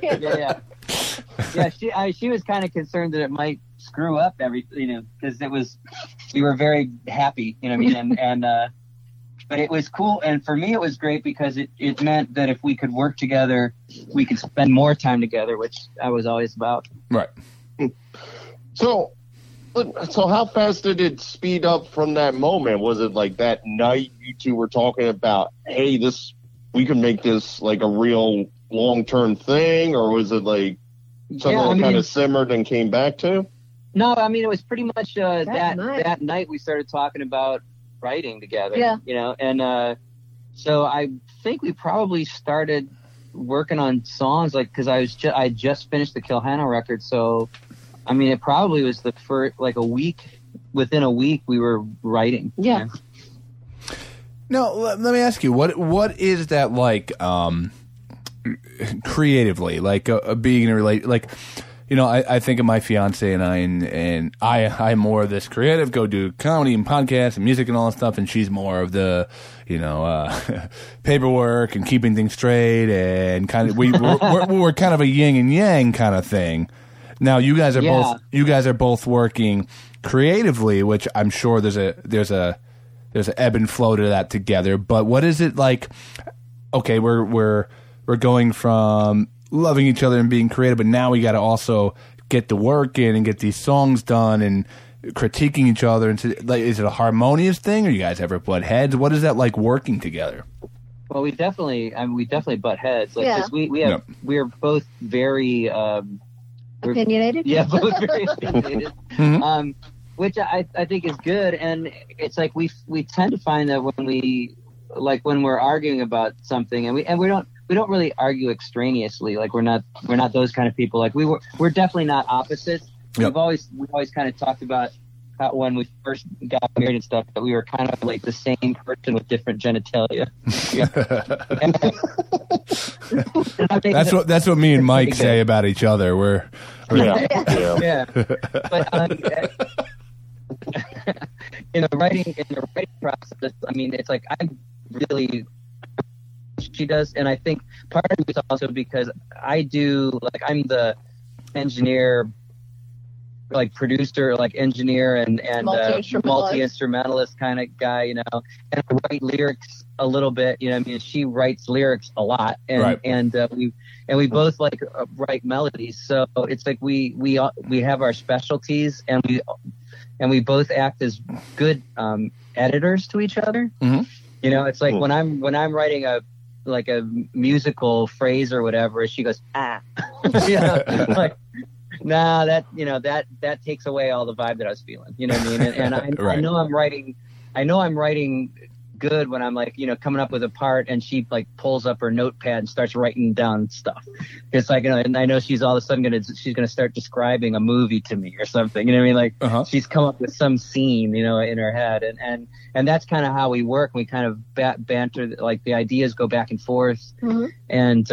Yeah. She was kind of concerned that it might screw up everything, because we were very happy, and but it was cool, and for me it was great because it meant that if we could work together, we could spend more time together, which I was always about. Right. So how fast did it speed up from that moment? Was it like that night you two were talking about, hey, we can make this like a real long-term thing, or was it like something that kind of simmered and came back to? No, I mean, it was pretty much that night we started talking about writing together, and so I think we probably started working on songs because I just finished the Kilhannah record, so I mean it probably was the first within a week we were writing. Yeah. No, let me ask you, what is that like creatively, like being in a relate, like, you know, I think of my fiance and I'm more of this creative, go do comedy and podcasts and music and all that stuff, and she's more of the, you know, paperwork and keeping things straight, and kind of we're kind of a yin and yang kind of thing. Now you guys are both working creatively, which I'm sure there's a ebb and flow to that together. But what is it like? Okay, we're going from loving each other and being creative, but now we got to also get the work in and get these songs done and critiquing each other. And like, is it a harmonious thing, or you guys ever butt heads? What is that like working together? Well, we definitely butt heads. Like, 'cause we're both very opinionated. Yeah, both very opinionated. Mm-hmm. Which I think is good, and it's like we tend to find that when we're arguing about something, and we don't really argue extraneously. Like we're not those kind of people. Like we're definitely not opposites. Yep. We've always kind of talked about how when we first got married and stuff, that we were kind of like the same person with different genitalia. That's what me and Mike say about each other. Yeah. But in the writing process, I mean, it's like she does, and I think part of it is also because I'm the engineer, like producer, like engineer and multi-instrumentalist kind of guy, you know, and I write lyrics a little bit, you know. I mean, she writes lyrics a lot, and right. and we both like write melodies, so it's like we have our specialties, and we both act as good editors to each other. Mm-hmm. You know, it's like when I'm writing a musical phrase or whatever, she goes, you know, like, nah, that takes away all the vibe that I was feeling. You know what I mean? And right. I know I'm writing good when I'm like, you know, coming up with a part, and she like pulls up her notepad and starts writing down stuff. It's like, you know, and I know she's all of a sudden she's gonna start describing a movie to me or something. You know what I mean? Like she's come up with some scene, you know, in her head, and that's kind of how we work. We kind of banter, like the ideas go back and forth, and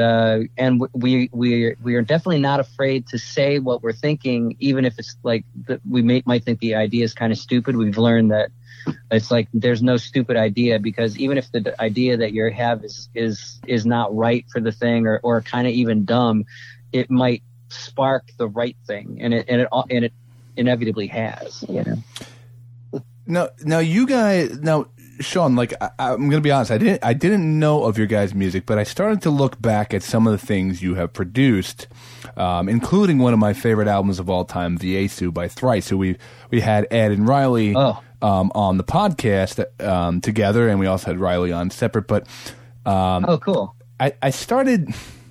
we are definitely not afraid to say what we're thinking, even if it's like we might think the idea is kind of stupid. We've learned that it's like there's no stupid idea, because even if the idea that you have is not right for the thing, or kind of even dumb, it might spark the right thing, and it inevitably has, you know. Now you guys, Sean, like I'm gonna be honest, I didn't know of your guys' music, but I started to look back at some of the things you have produced, including one of my favorite albums of all time, The Asu by Thrice. So we had Ed and Riley on the podcast together, and we also had Riley on separate. But cool. I started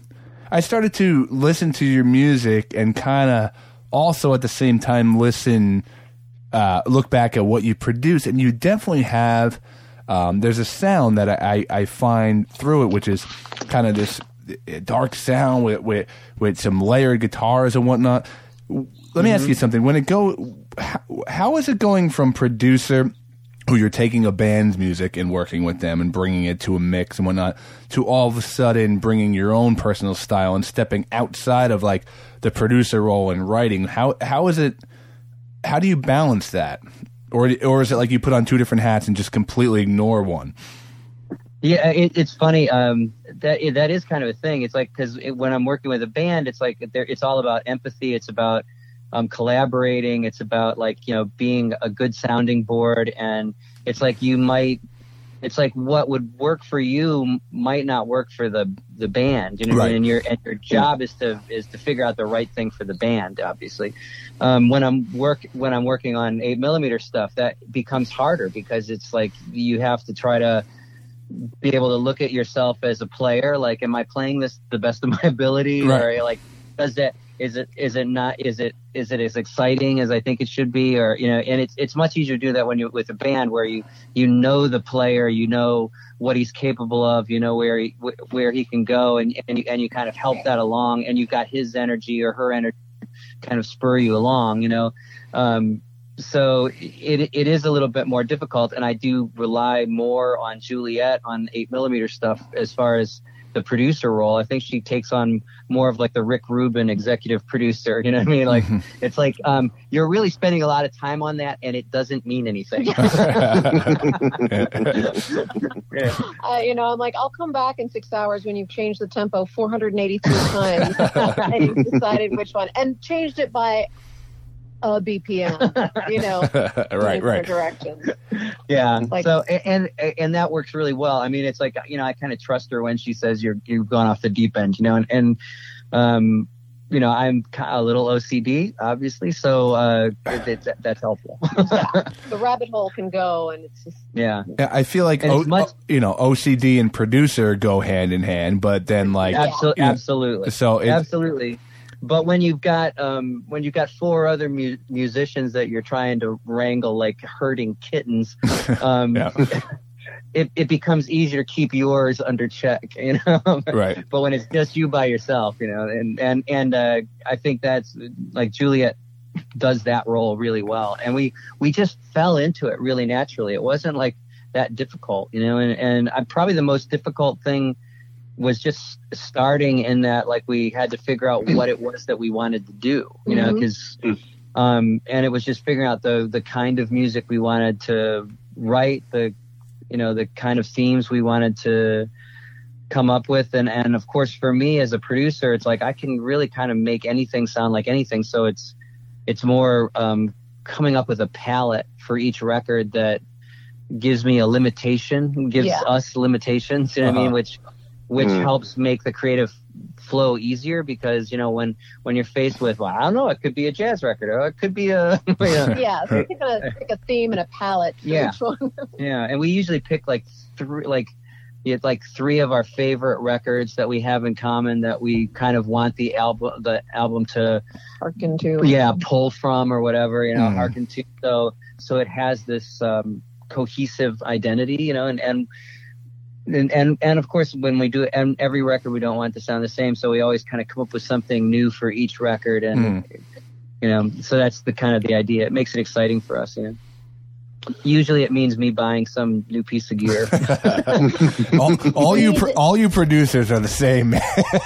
to listen to your music and kind of also at the same time look back at what you produce, and you definitely have there's a sound that I find through it, which is kind of this dark sound with some layered guitars and whatnot. Let me ask you something. How is it going from producer, who you're taking a band's music and working with them and bringing it to a mix and whatnot, to all of a sudden bringing your own personal style and stepping outside of like the producer role and writing? How is it? How do you balance that, or is it like you put on two different hats and just completely ignore one? Yeah, it's funny. That is kind of a thing. It's like, because when I'm working with a band, it's like it's all about empathy. It's about collaborating. It's about, like, you know, being a good sounding board, and it's like it's like what would work for you might not work for the band, you know. Right. And your job is to figure out the right thing for the band, obviously. When I'm working on 8mm stuff, that becomes harder, because it's like you have to try to be able to look at yourself as a player, like, am I playing this the best of my ability? Right. Or like, is it as exciting as I think it should be? Or, you know, and it's much easier to do that when you're with a band, where you know the player, you know what he's capable of, you know where he can go, and you kind of help that along, and you've got his energy or her energy kind of spur you along, you know. so it is a little bit more difficult, and I do rely more on Juliet on 8mm stuff as far as the producer role. I think she takes on more of like the Rick Rubin executive producer. You know what I mean? Like it's like you're really spending a lot of time on that, and it doesn't mean anything. You know, I'm like, I'll come back in 6 hours when you've changed the tempo 483 times and you've decided which one, and changed it by a BPM. You know, right. Directions. Yeah. Like, so and that works really well. I mean, it's like, you know, I kind of trust her when she says you've gone off the deep end, you know, and you know, I'm a little OCD, obviously, so that's helpful. the rabbit hole can go, and it's just I feel like you know, OCD and producer go hand in hand, but then like absolutely, so absolutely. But when you've got 4 other musicians that you're trying to wrangle like herding kittens, it becomes easier to keep yours under check, you know. Right. But when it's just you by yourself, you know, and I think that's like Juliet does that role really well, and we just fell into it really naturally. It wasn't like that difficult, you know. And probably the most difficult thing was just starting in that, like, we had to figure out what it was that we wanted to do, you know, because and it was just figuring out the kind of music we wanted to write, the kind of themes we wanted to come up with, and of course for me as a producer, it's like I can really kind of make anything sound like anything, so it's more coming up with a palette for each record that gives me a limitation, gives us limitations, you know what I mean, which helps make the creative flow easier, because, you know, when you're faced with, well, I don't know, it could be a jazz record, or it could be a so you're gonna pick a theme and a palette for each one. And we usually pick like three of our favorite records that we have in common, that we kind of want the album to harken to, pull from, or whatever, you know, harken to, so it has this cohesive identity, you know, and of course when we do it, and every record we don't want it to sound the same, so we always kind of come up with something new for each record, and you know, so that's the kind of the idea. It makes it exciting for us, you know. Usually it means me buying some new piece of gear. all you producers are the same.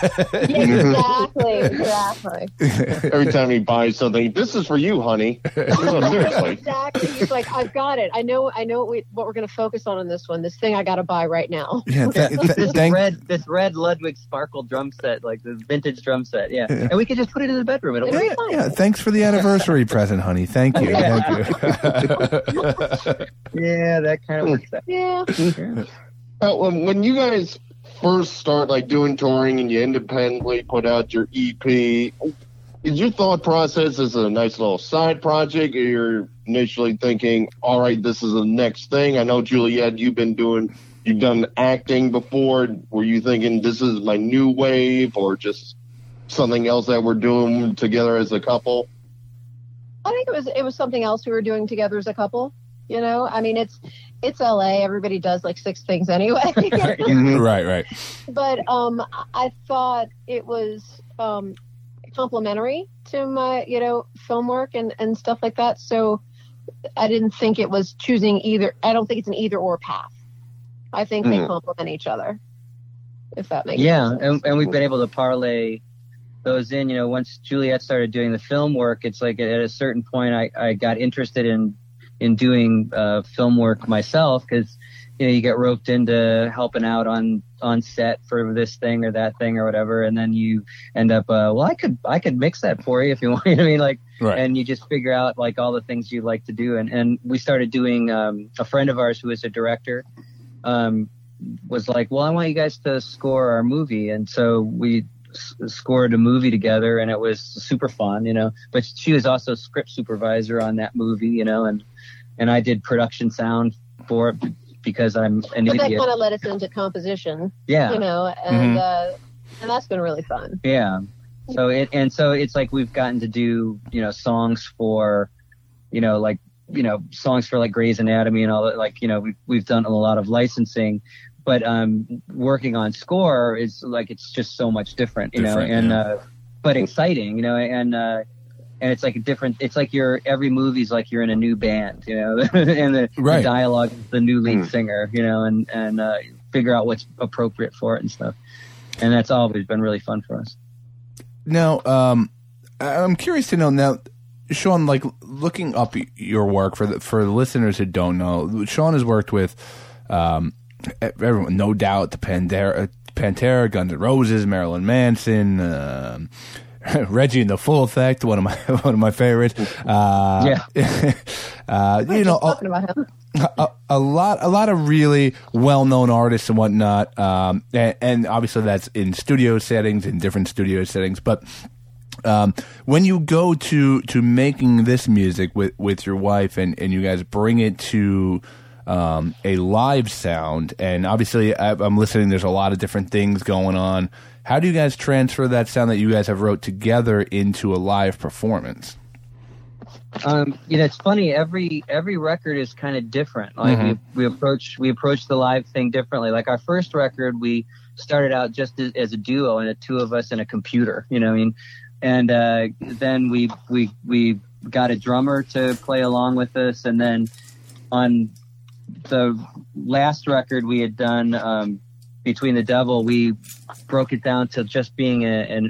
Exactly. Every time he buys something, this is for you, honey. Seriously. Exactly. He's like, I've got it. I know what we're going to focus on this one. This thing I got to buy right now. Yeah, this red Ludwig Sparkle drum set, like the vintage drum set. Yeah. And we could just put it in the bedroom. It'll be fine. Yeah. Thanks for the anniversary present, honey. Thank you. Thank you. Yeah, that kind of works out. Yeah. When you guys first start like doing touring and you independently put out your EP, is your thought process as a nice little side project, or you're initially thinking, all right, this is the next thing? I know, Juliet, you've done acting before. Were you thinking this is my new wave, or just something else that we're doing together as a couple? I think it was something else we were doing together as a couple. You know, I mean, it's LA. Everybody does like 6 things anyway. Right. But I thought it was complementary to my, you know, film work and stuff like that. So I didn't think it was choosing either. I don't think it's an either or path. I think they complement each other, if that makes sense. Yeah, and we've been able to parlay those in. You know, once Juliet started doing the film work, it's like at a certain point I got interested in doing film work myself, because, you know, you get roped into helping out on set for this thing or that thing or whatever, and then you end up well, I could mix that for you if you want. You know what I mean? Like, right. And you just figure out like all the things you like to do, and we started doing a friend of ours who is a director was like, well, I want you guys to score our movie, and so we scored a movie together, and it was super fun, you know. But she was also script supervisor on that movie, you know, and I did production sound for it because I'm an idiot. But that kind of led us into composition, you know, and that's been really fun. Yeah. So it's like we've gotten to do, you know, songs for, you know, like, you know, songs for like Grey's Anatomy and all that. Like, you know, we've done a lot of licensing, but working on score is like, it's just so much different, you know, and but exciting, you know, and it's like it's like every movie's like you're in a new band, you know, and the dialogue is the new lead singer, you know, and figure out what's appropriate for it and stuff. And that's always been really fun for us. Now, I'm curious to know now, Sean, like looking up your work for the listeners who don't know, Sean has worked with everyone, No Doubt, the Pantera, Guns N' Roses, Marilyn Manson, Reggie and the Full Effect, one of my favorites. You know, a lot of really well-known artists and whatnot, and obviously that's in studio settings, in different studio settings. But when you go to making this music with your wife and you guys bring it to a live sound, and obviously I'm listening, there's a lot of different things going on. How do you guys transfer that sound that you guys have wrote together into a live performance? You know, it's funny. Every record is kind of different. Like we approach the live thing differently. Like our first record, we started out just as a duo and the two of us and a computer. You know what I mean? And then we got a drummer to play along with us. And then on the last record we had done, Between the Devil, we broke it down to just being a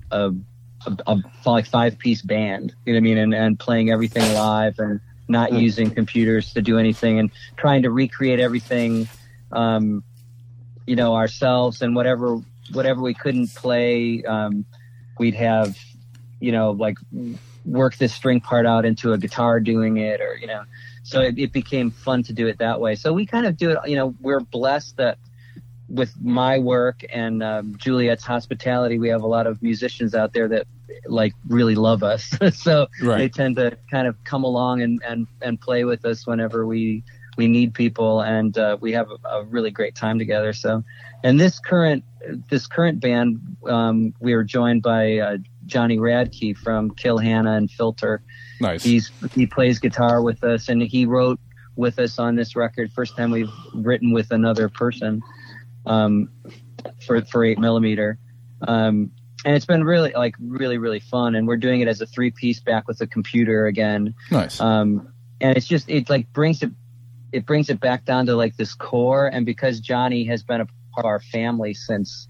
like 5-piece band, you know what I mean, and playing everything live and not using computers to do anything and trying to recreate everything, you know, ourselves, and whatever we couldn't play, we'd have, you know, like work this string part out into a guitar doing it, or, you know, so it became fun to do it that way. So we kind of do it, you know, we're blessed that with my work and Juliet's hospitality, we have a lot of musicians out there that like really love us. So they tend to kind of come along and play with us whenever we need people, and we have a really great time together. So, and this current band, we are joined by Johnny Radke from Kill Hannah and Filter. Nice. He plays guitar with us, and he wrote with us on this record. First time we've written with another person. For 8mm, and it's been really fun, and we're doing it as a 3-piece back with a computer again. Nice. And it's just, it like brings it back down to like this core, and because Johnny has been a part of our family since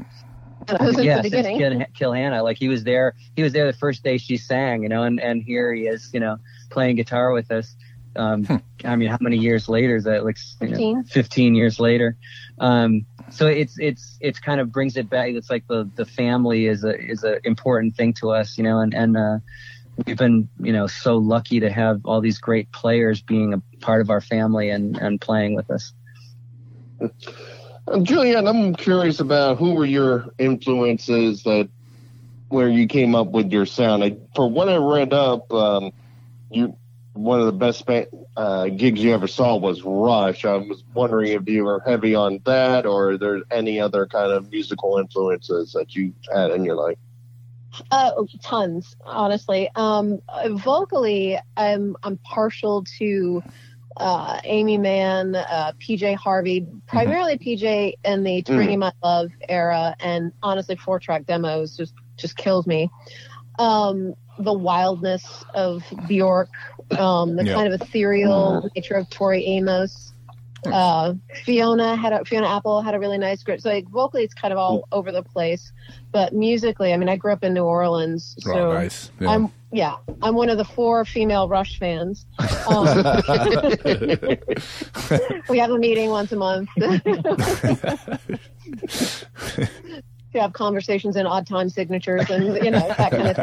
Kill Hannah, like he was there the first day she sang, you know, and here he is, you know, playing guitar with us. I mean, how many years later is that? Like 15 years later. So it's kind of brings it back. It's like the family is a important thing to us, you know, and we've been, you know, so lucky to have all these great players being a part of our family and playing with us. Juliet, I'm curious about who were your influences where you came up with your sound. For what I read up, one of the best gigs you ever saw was Rush. I was wondering if you were heavy on that, or are there any other kind of musical influences that you had in your life? Tons, honestly. Vocally, I'm partial to Amy Mann, PJ Harvey, primarily PJ in the To Bring You My Love era, and honestly, 4-track demos just kills me. The wildness of Bjork, kind of ethereal nature of Tori Amos. Fiona Apple had a really nice grit. So like vocally, it's kind of all over the place, but musically, I mean, I grew up in New Orleans, so nice. Yeah. I'm one of the 4 female Rush fans. We have a meeting once a month. To have conversations in odd time signatures and, you know, that kind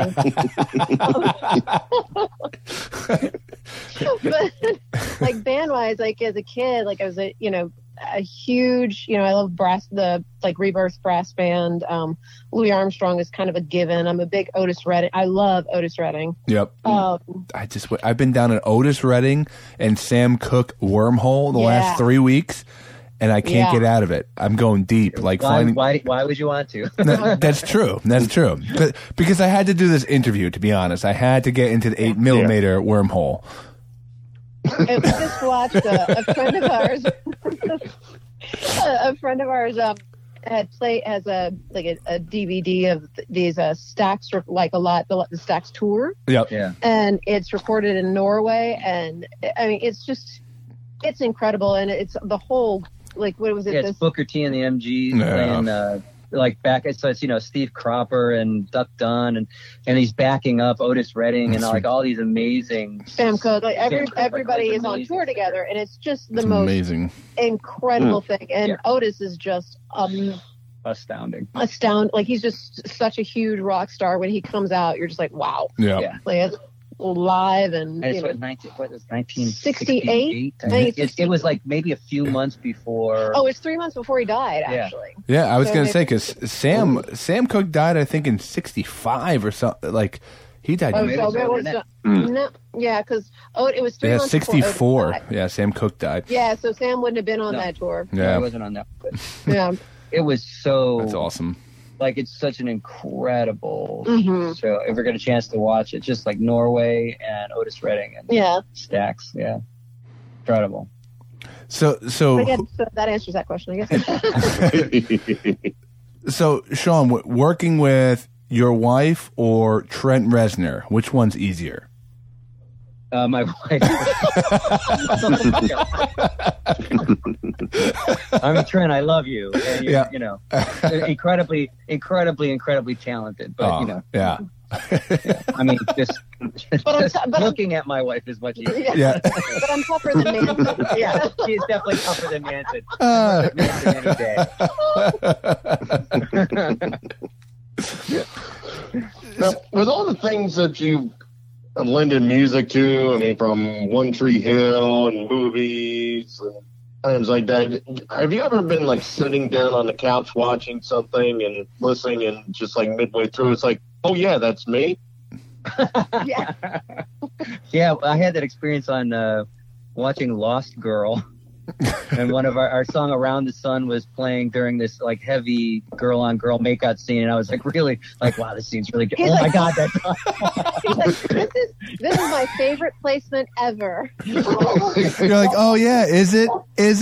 of thing. But like band wise, like as a kid, like I was a huge, you know, I love the Rebirth brass band. Louis Armstrong is kind of a given. I'm a big Otis Redding. I love Otis Redding. Yep. I've been down at Otis Redding and Sam Cooke Wormhole the last 3 weeks. And I can't get out of it. I'm going deep. Like why would you want to? That's true. That's true. But because I had to do this interview, to be honest, I had to get into the 8mm wormhole. We just watched a friend of ours. has a DVD of these Stax, like the Stax tour. Yep. Yeah. And it's recorded in Norway, and I mean it's incredible, and it's the whole what was it? Yeah, it's Booker T and the MGs playing back. So it's Steve Cropper and Duck Dunn, and he's backing up Otis Redding and all these amazing Sam Cooke. Everybody is on tour together, and it's just the most amazing, incredible thing. And Otis is just astounding. Like he's just such a huge rock star. When he comes out, you're just like, wow. Yeah. Like, it's live and it's 1968. It was like maybe a few months before. Oh, it's 3 months before he died, actually. Yeah, I was going to say, because Sam Cooke died, I think, in 65 or something. Like, he died. No, yeah, because it was 3 months 64. Before yeah, Sam Cooke died. Yeah, so Sam wouldn't have been on that tour. Yeah, I wasn't on that. But yeah, it was so. That's awesome. Like, it's such an incredible show. If we get a chance to watch it, just like Norway and Otis Redding and Stax. Yeah. Incredible. So that answers that question, I guess. So, Sean, working with your wife or Trent Reznor, which one's easier? My wife. I mean, Trent, I love you. And you're, incredibly talented. But, Yeah. I mean, just looking at my wife is much easier. Yeah. But I'm tougher than Manson. Yeah, she's definitely tougher than Manson. Manson any day. Now, with all the things that you lended music to, I mean, from One Tree Hill and movies and things like that, have you ever been like sitting down on the couch watching something and listening, and just like midway through it's like, oh yeah, that's me? Yeah, I had that experience on watching Lost Girl. And one of our song Around the Sun was playing during this like heavy girl on girl makeout scene, and I was like really like, wow, this scene's really good. My God, that's He's like, this is my favorite placement ever. You're like, oh yeah, is it?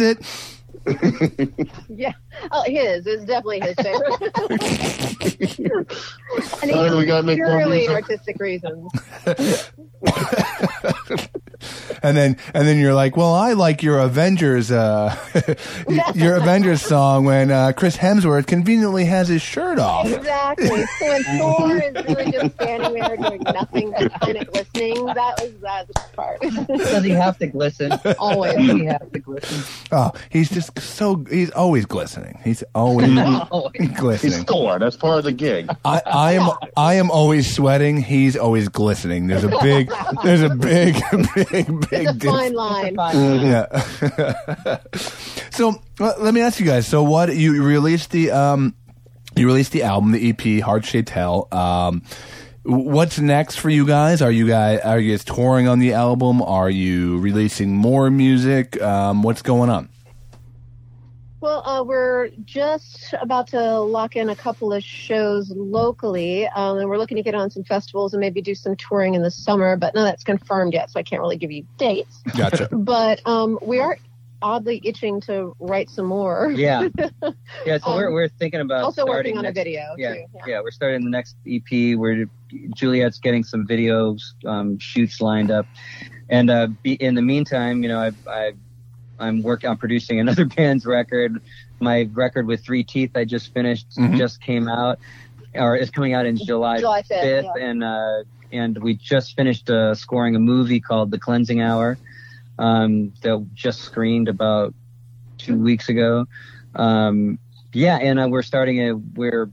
Yeah. Oh, his is definitely his favorite. And we gotta make more purely music. artistic reasons. And then you're like, well, I like your Avengers your Avengers song when Chris Hemsworth conveniently has his shirt off. Exactly. So when Thor is really just standing there doing nothing but kind of glistening, that's the part. Does he have to glisten? Always. Does he have to glisten? Oh, he's always glistening. He's always glistening. He's Thor. That's part of the gig. I am always sweating. He's always glistening. There's a big It's a fine line. Yeah. So let me ask you guys. So what you released the album, the EP, Heart Shaped Hell. What's next for you guys? Are you guys touring on the album? Are you releasing more music? What's going on? Well, we're just about to lock in a couple of shows locally, and we're looking to get on some festivals and maybe do some touring in the summer, but none of that's confirmed yet, so I can't really give you dates. Gotcha. But we are oddly itching to write some more. Yeah. Yeah, so we're thinking about also working on next, a video, yeah, too. Yeah, we're starting the next EP where Juliet's getting some videos, shoots lined up. And in the meantime, I'm producing another band's record. My record with Three Teeth I just finished, just came out, or is coming out in July 5th. Yeah. And we just finished scoring a movie called The Cleansing Hour that just screened about 2 weeks ago. And we're starting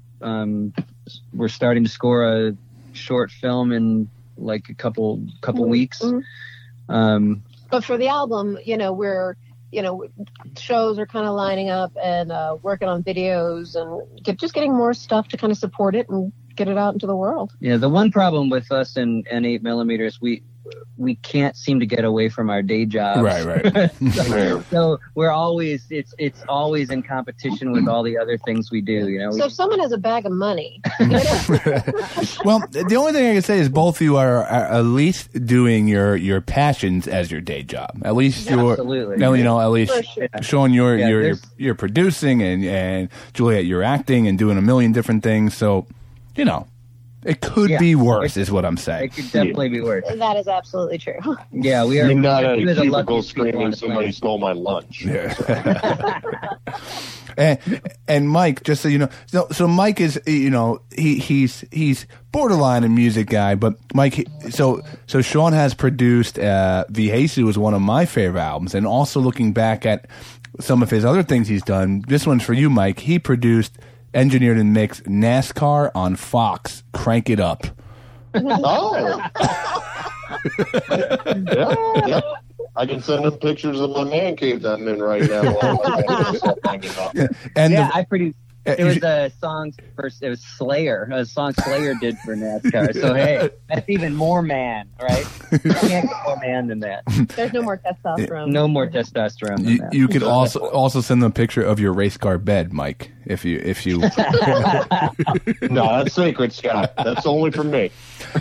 to score a short film in like a couple weeks. But for the album, shows are kind of lining up and working on videos and just getting more stuff to kind of support it and get it out into the world. Yeah, the one problem with us and 8mm, we can't seem to get away from our day jobs. Right. so we're always it's always in competition with all the other things we do. You know. So if someone has a bag of money. Well, the only thing I can say is both of you are at least doing your passions as your day job. At least Absolutely. You know, at least Sure. Sean, you're producing, and Juliet, you're acting and doing a million different things. So, you know, it could be worse, is what I'm saying. It could definitely be worse. That is absolutely true. Yeah, we are. You're not at a we're the cubicle luckiest people screaming on the somebody planet. stole my lunch. And Mike, just so you know, so Mike is, you know, he's borderline a music guy, but Mike, so Sean has produced Viesu was one of my favorite albums, and also looking back at some of his other things he's done, this one's for you, Mike. He produced, engineered, and mixed NASCAR on Fox, Crank It Up. Oh. yeah. I can send him pictures of my man cave that I'm in right now. And I produced. It was a song first. It was Slayer, a song Slayer did for NASCAR. So hey, that's even more man, right? You can't get more man than that. There's no more testosterone. No more testosterone than that. You could also send them a picture of your race car bed, Mike. If you No, that's sacred, Scott. That's only for me.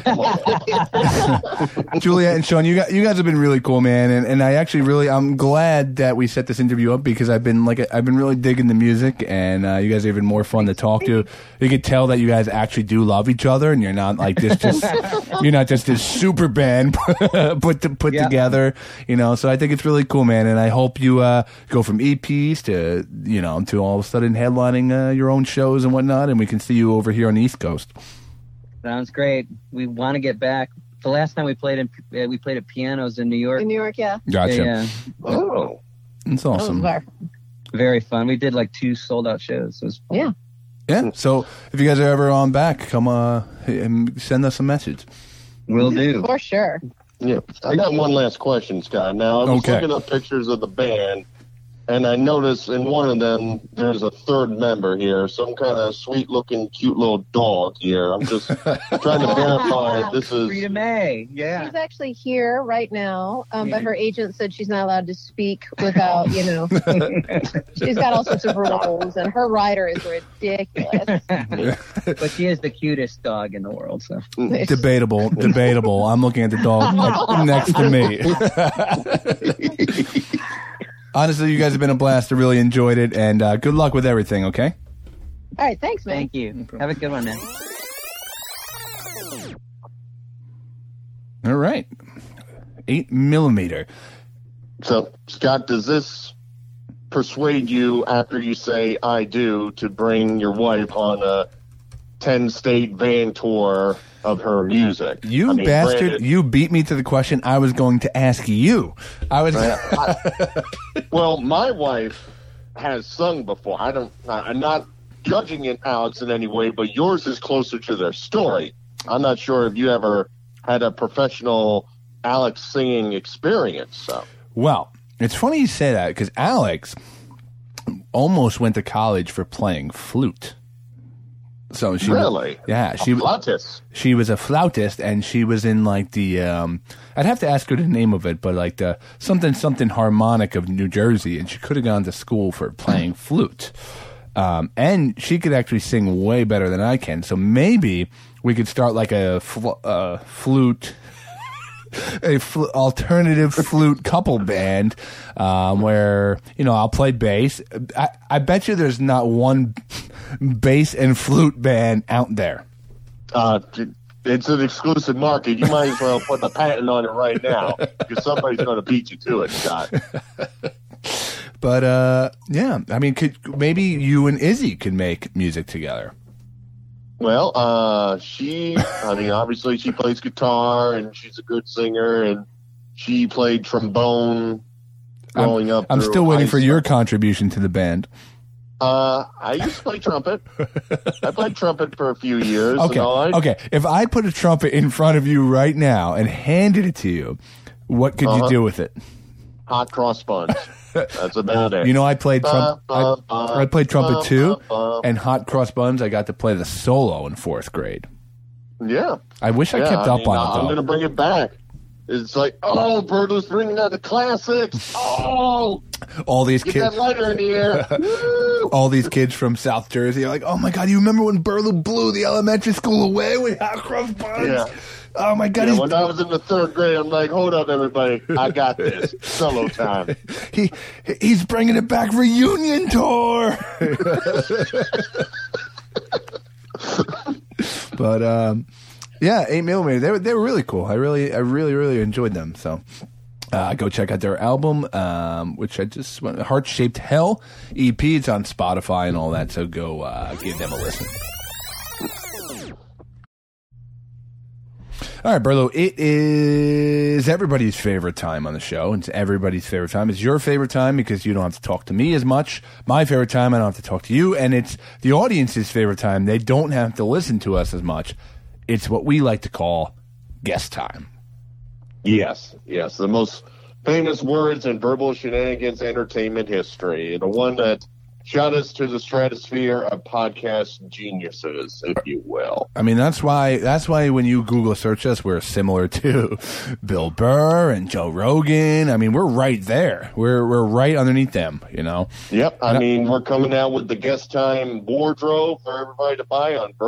Juliet and Sean, you guys have been really cool, man, and I actually I'm glad that we set this interview up because I've been really digging the music, and you guys are even more fun to talk to. You could tell that you guys actually do love each other, and you're not like this you're not just this super band put together, you know. So I think it's really cool, man, and I hope you go from EPs to all of a sudden headlining your own shows and whatnot, and we can see you over here on the East Coast. Sounds great. We want to get back. The last time we played at Pianos in New York. In New York, yeah. Gotcha. Yeah. Oh. That's awesome. Very fun. We did like 2 sold out shows. It was fun. Yeah. Yeah. So if you guys are ever on back, come and send us a message. Will do. For sure. Yeah. I got one last question, Scott. Now, I was looking up pictures of the band, and I noticed in one of them there's a third member here, some kind of sweet-looking, cute little dog here. I'm just trying to verify this is... Frida May, yeah. She's actually here right now, but her agent said she's not allowed to speak without, she's got all sorts of rules, and her rider is ridiculous. But she is the cutest dog in the world, so. Debatable. I'm looking at the dog next to me. Honestly, you guys have been a blast. I really enjoyed it, and good luck with everything, okay? All right, thanks, man. Thank you. Have a good one, man. All right. 8mm. So, Scott, does this persuade you after you say I do to bring your wife on a 10-state van tour of her music? You bastard. Granted, you beat me to the question I was going to ask you. Well, my wife has sung before. I'm not judging it, Alex, in any way, but yours is closer to their story. I'm not sure if you ever had a professional Alex singing experience. So. Well, it's funny you say that because Alex almost went to college for playing flute. So she really? She was a flautist, and she was in like the I'd have to ask her the name of it, but like the something harmonic of New Jersey, and she could have gone to school for playing flute. And she could actually sing way better than I can. So maybe we could start like a flute alternative flute couple band where I'll play bass. I bet you there's not one bass and flute band out there. It's an exclusive market. You might as well put the patent on it right now because somebody's going to beat you to it, Scott. But yeah, I mean, maybe you and Izzy could make music together. Well, obviously she plays guitar and she's a good singer, and she played trombone growing up. I'm still waiting for your contribution to the band. I used to play trumpet. I played trumpet for a few years. Okay. Okay. If I put a trumpet in front of you right now and handed it to you, what could you do with it? Hot cross buns. That's about it. I played I played trumpet too, and hot cross buns. I got to play the solo in 4th grade. Yeah. I wish I kept up on it, though. I'm going to bring it back. it's like, oh, Berto's bringing out the classics. Oh, all these get kids, that lighter in the air. all these kids from South Jersey are like, oh my God, you remember when Berto blew the elementary school away with hot cross buns? Yeah. Oh my God! Yeah, when I was in the 3rd grade, I'm like, hold up, everybody, I got this. Solo time. He's bringing it back, reunion tour. But yeah, 8mm. They were really cool. I really enjoyed them. So go check out their album, which I just went, Heart Shaped Hell EP. It's on Spotify and all that. So go give them a listen. All right, Berlo, it is everybody's favorite time on the show. It's everybody's favorite time. It's your favorite time because you don't have to talk to me as much. My favorite time, I don't have to talk to you. And it's the audience's favorite time. They don't have to listen to us as much. It's what we like to call guest time. Yes. The most famous words in Verbal Shenanigans entertainment history. The one that shot us to the stratosphere of podcast geniuses, if you will. I mean, that's why when you Google search us, we're similar to Bill Burr and Joe Rogan. I mean, we're right there. We're right underneath them, you know? Yep. I mean, we're coming out with the guest time wardrobe for everybody to buy on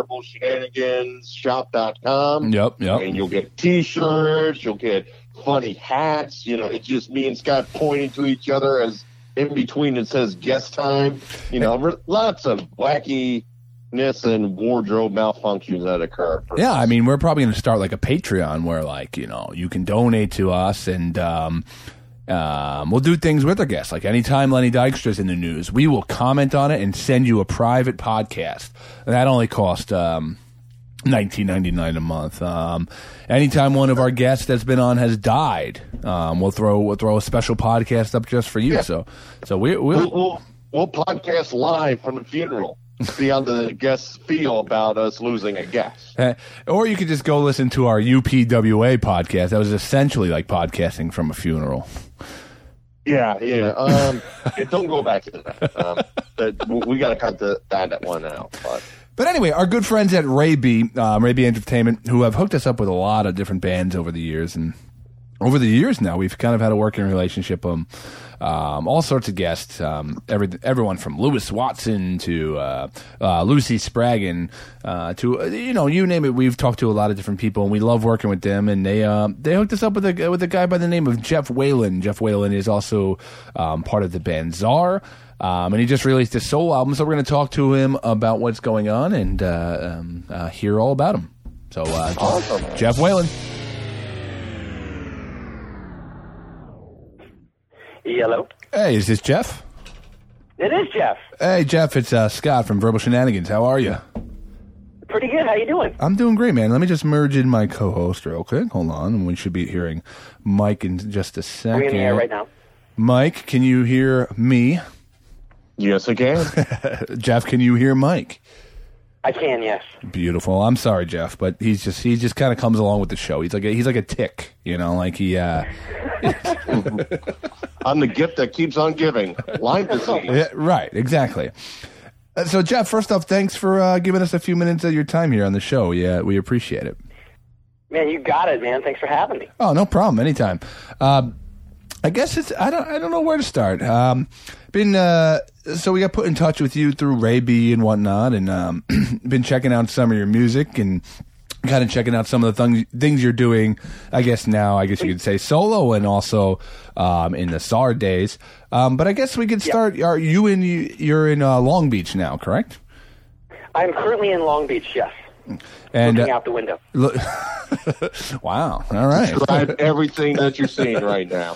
verbalshenanigansshop.com. Yep. And you'll get T-shirts, you'll get funny hats. You know, it's just me and Scott pointing to each other as in between it says guest time. You know, lots of wackiness and wardrobe malfunctions that occur. Yeah, I mean, we're probably going to start like a Patreon where, like, you know, you can donate to us and we'll do things with our guests. Like anytime Lenny Dykstra's in the news, we will comment on it and send you a private podcast. And that only costs $19.99 a month. Anytime one of our guests that's been on has died, we'll throw a special podcast up just for you. Yeah. So we'll podcast live from the funeral. See how the guests feel about us losing a guest. Or you could just go listen to our UPWA podcast. That was essentially like podcasting from a funeral. Yeah. Don't go back to that. We got to cut that one out. But anyway, our good friends at Ray B Entertainment, who have hooked us up with a lot of different bands over the years, and over the years now, we've kind of had a working relationship. All sorts of guests, everyone from Lewis Watson to Lucy Spraggan to you name it. We've talked to a lot of different people, and we love working with them. And they hooked us up with a guy by the name of Jeff Whalen. Jeff Whalen is also part of the band Czar. And he just released a solo album, so we're going to talk to him about what's going on and hear all about him. So, awesome. Jeff Whalen. Hello. Hey, is this Jeff? It is Jeff. Hey, Jeff, it's Scott from Verbal Shenanigans. How are you? Pretty good. How you doing? I'm doing great, man. Let me just merge in my co-host real quick. Hold on. And we should be hearing Mike in just a second. We're in the air right now. Mike, can you hear me? Yes, I can. Jeff, can you hear Mike? I can, yes. Beautiful. I'm sorry, Jeff, but he just kind of comes along with the show. He's like a tick, you know, like he. I'm the gift that keeps on giving. Lyme disease. Yeah, right, exactly. So, Jeff, first off, thanks for giving us a few minutes of your time here on the show. Yeah, we appreciate it. Man, you got it, man. Thanks for having me. Oh, no problem. Anytime. I guess I don't know where to start. So we got put in touch with you through Ray B and whatnot, and been checking out some of your music and kind of checking out some of the things you're doing. I guess you could say solo and also in the Czar days. But I guess we could start. Yep. You're in Long Beach now, correct? I'm currently in Long Beach. Yes. And looking out the window. Wow. All right. Describe everything that you're seeing right now.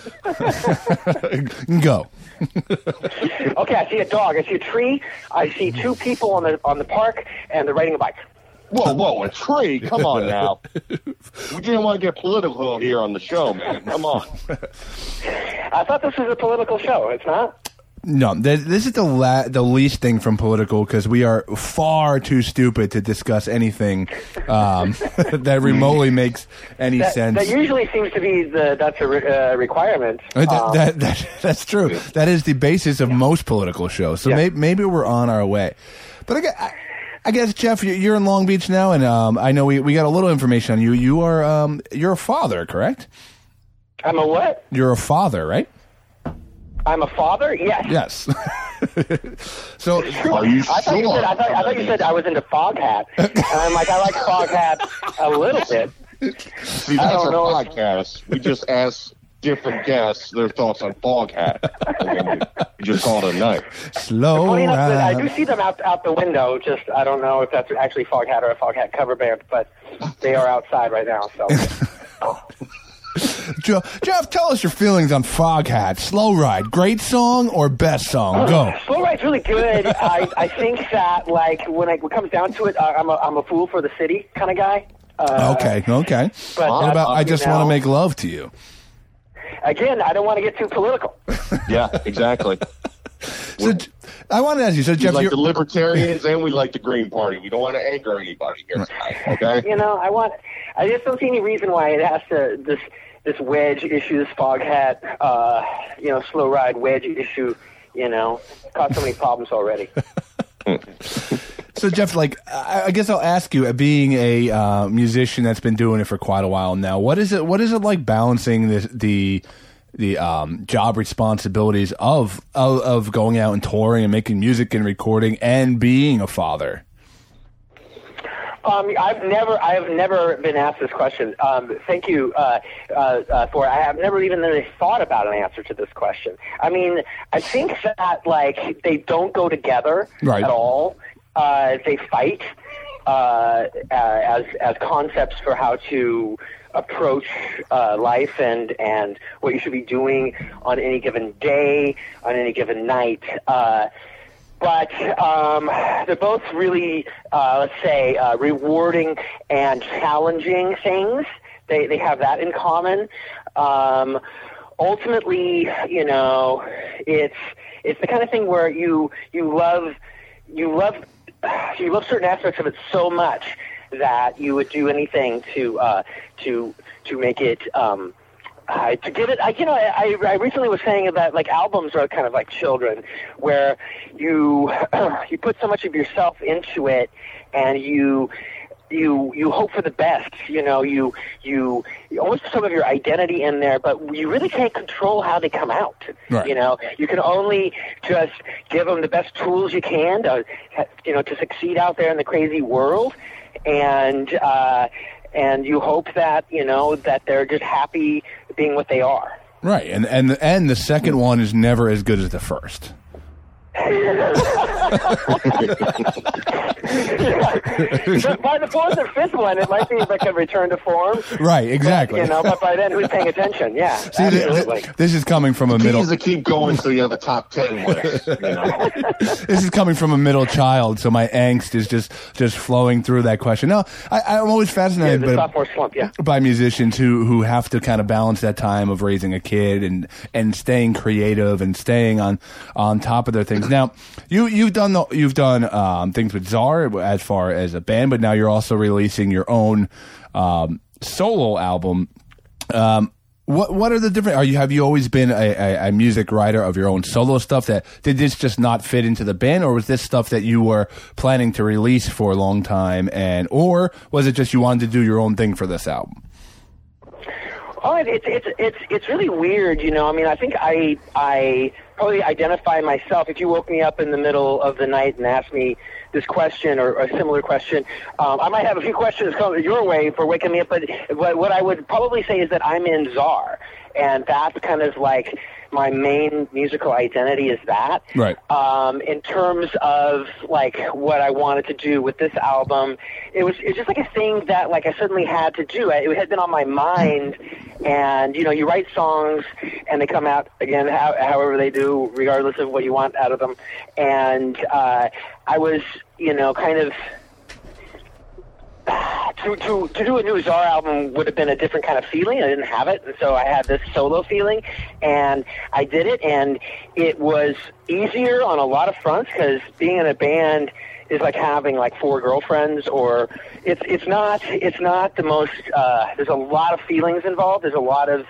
Go. Okay, I see a dog. I see a tree. I see two people on the park, and they're riding a bike. Whoa, a tree? Come on now. We didn't want to get political here on the show, man. Come on. I thought this was a political show. It's not? No, this is the least thing from political because we are far too stupid to discuss anything that remotely makes any sense. That usually seems to be that's a requirement. That's true. That is the basis of most political shows. So maybe we're on our way. But I guess Jeff, you're in Long Beach now, and I know we got a little information on you. You're a father, correct? I'm a what? You're a father, right? I'm a father? Yes. Yes. So, Are you I thought you said I was into Foghat. And I'm like, I like Foghat a little bit. See, that's our podcast. We just ask different guests their thoughts on Foghat. And then we just call it a night. Slow Funny enough, ride. I do see them out the window. Just I don't know if that's actually Foghat or a Foghat cover band, but they are outside right now. So. Jeff, tell us your feelings on Foghat. Slow Ride, great song or best song? Go. Slow Ride's really good. I think that like when it comes down to it, I'm a fool for the city kind of guy. Okay. But What about I Just Want to Make Love to You? Again, I don't want to get too political. Yeah, exactly. So, I want to ask you, so We Jeff, like you're, the Libertarians and we like the Green Party. We don't want to anger anybody here tonight, okay? You know, I just don't see any reason why it has to this wedge issue, this Foghat, Slow Ride wedge issue, caused so many problems already. So Jeff, like, I guess I'll ask you, being a musician that's been doing it for quite a while now, what is it like balancing the job responsibilities of going out and touring and making music and recording and being a father? I have never been asked this question. Thank you for it. I have never even really thought about an answer to this question. I mean, I think that like they don't go together Right. at all. They fight as concepts for how to approach life and what you should be doing on any given day, on any given night. But they're both really, let's say, rewarding and challenging things. They have that in common. Ultimately, it's the kind of thing where you love certain aspects of it so much that you would do anything to make it. To give it, I recently was saying that like albums are kind of like children, where you put so much of yourself into it, and you hope for the best. You almost put some of your identity in there, but you really can't control how they come out. Right. You can only just give them the best tools you can to succeed out there in the crazy world, and you hope that that they're just happy being what they are. Right, and the second one is never as good as the first. By the fourth or fifth one, it might be like a return to form. Right, exactly. But by then, who's paying attention? Yeah, See, absolutely. this is coming from a The key middle. is to keep going so you have a top 10 list. This is coming from a middle child, so my angst is just flowing through that question. No, I'm always fascinated The sophomore slump, yeah. by musicians who have to kind of balance that time of raising a kid and staying creative and staying on top of their things. Now, you've done things with Czar as far as a band, but now you're also releasing your own solo album. What are the different? Have you always been a music writer of your own solo stuff? Did this just not fit into the band, or was this stuff that you were planning to release for a long time, or was it just you wanted to do your own thing for this album? Oh, it's really weird, I mean, I think I probably identify myself. If you woke me up in the middle of the night and asked me this question or a similar question, I might have a few questions coming your way for waking me up. But what I would probably say is that I'm in Czar, and that's kind of like my main musical identity is that. Right. In terms of like what I wanted to do with this album, it was just like a thing that like I suddenly had to do. It had been on my mind, and you write songs and they come out again however they do, regardless of what you want out of them. And I was kind of. To do a new Czar album would have been a different kind of feeling. I didn't have it, and so I had this solo feeling, and I did it, and it was easier on a lot of fronts because being in a band is like having like 4 girlfriends, or it's not the most. There's a lot of feelings involved. There's a lot of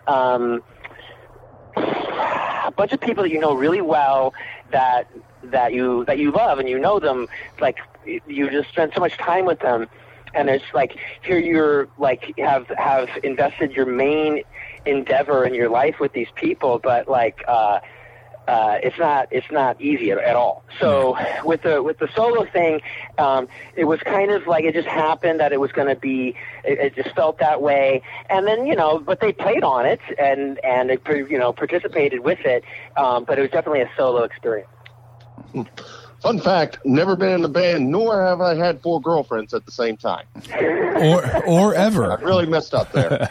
a bunch of people that you know really well that you love, and you know them like you just spend so much time with them. and it's like here you're like have invested your main endeavor in your life with these people, but like it's not easy at all. So with the solo thing, it was kind of like it just happened that it was going to be. It just felt that way, and then but they played on it and it participated with it, but it was definitely a solo experience. Fun fact: never been in a band, nor have I had 4 girlfriends at the same time, or ever. I really messed up there.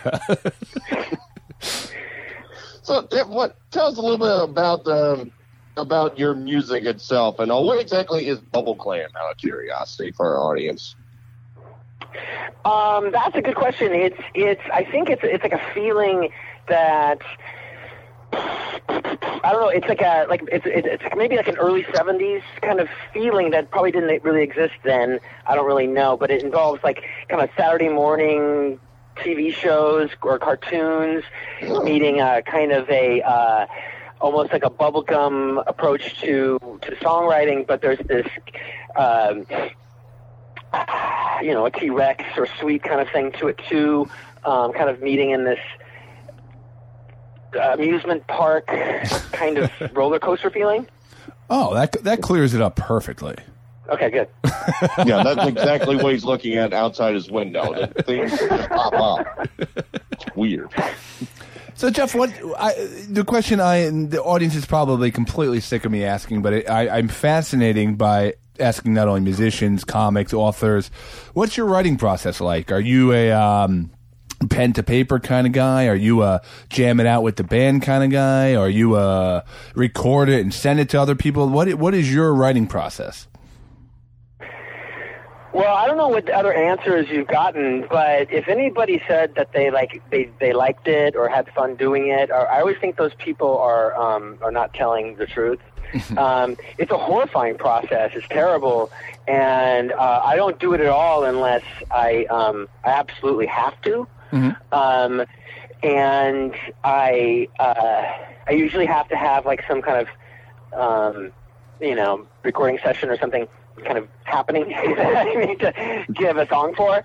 So, tell us a little bit about your music itself, and what exactly is Bubble Clan? Out of curiosity for our audience. That's a good question. I think it's like a feeling that I don't know. It's it's maybe like an early '70s kind of feeling that probably didn't really exist then. I don't really know, but it involves like kind of Saturday morning TV shows or cartoons meeting kind of a almost like a bubblegum approach to songwriting, but there's this a T-Rex or Sweet kind of thing to it too, kind of meeting in this amusement park kind of roller coaster feeling. Oh, that clears it up perfectly. Okay, good. Yeah, that's exactly what he's looking at outside his window. The things just pop up. It's weird. So, Jeff, the question the audience is probably completely sick of me asking, but I'm fascinating by asking not only musicians, comics, authors. What's your writing process like? Are you a pen to paper kind of guy? Are you a jam it out with the band kind of guy? Are you a record it and send it to other people? What is your writing process? Well, I don't know what other answers you've gotten, but if anybody said that they liked it or had fun doing it, I always think those people are not telling the truth. It's a horrifying process. It's terrible, and I don't do it at all unless I absolutely have to. Mm-hmm. And I usually have to have like some kind of recording session or something kind of happening that I need to give a song for.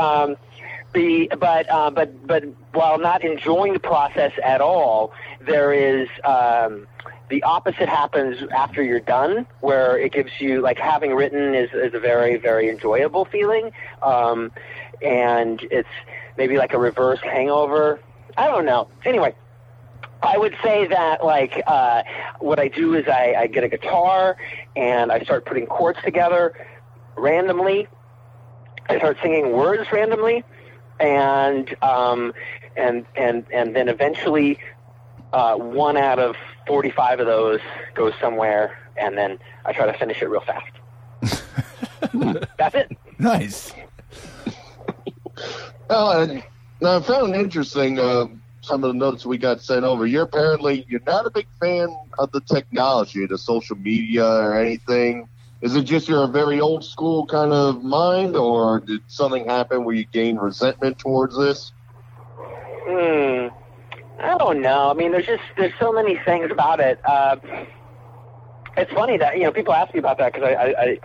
But while not enjoying the process at all, there is the opposite happens after you're done, where it gives you, like, having written is a very, very enjoyable feeling, and it's maybe like a reverse hangover. I don't know. Anyway, I would say that, like, what I do is I get a guitar and I start putting chords together randomly. I start singing words randomly, and then eventually 1 out of 45 of those goes somewhere, and then I try to finish it real fast. That's it. Nice. Now, I found interesting some of the notes we got sent over. You're not a big fan of the technology, the social media or anything. Is it just you're a very old school kind of mind, or did something happen where you gained resentment towards this? I don't know. I mean, there's so many things about it. It's funny that people ask me about that because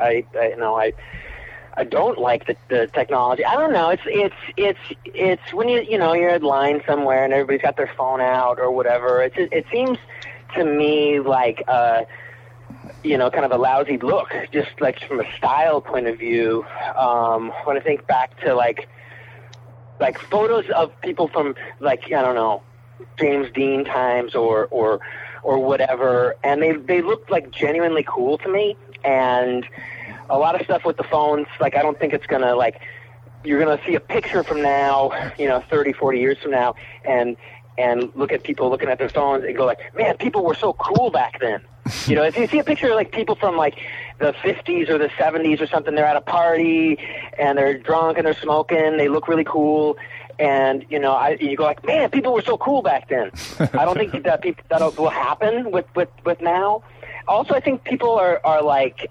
I don't like the technology. I don't know. It's when you're at line somewhere and everybody's got their phone out or whatever. It seems to me like kind of a lousy look, just like from a style point of view. When I think back to like photos of people from, like, I don't know, James Dean times or whatever, and they looked like genuinely cool to me. And a lot of stuff with the phones, like, I don't think it's gonna, like, you're gonna see a picture from now, 30, 40 years from now, and look at people looking at their phones and go like, man, people were so cool back then. If you see a picture of, like, people from, like, the 50s or the 70s or something, they're at a party and they're drunk and they're smoking, they look really cool, and you go like, man, people were so cool back then. I don't think that will happen with now. Also, I think people are like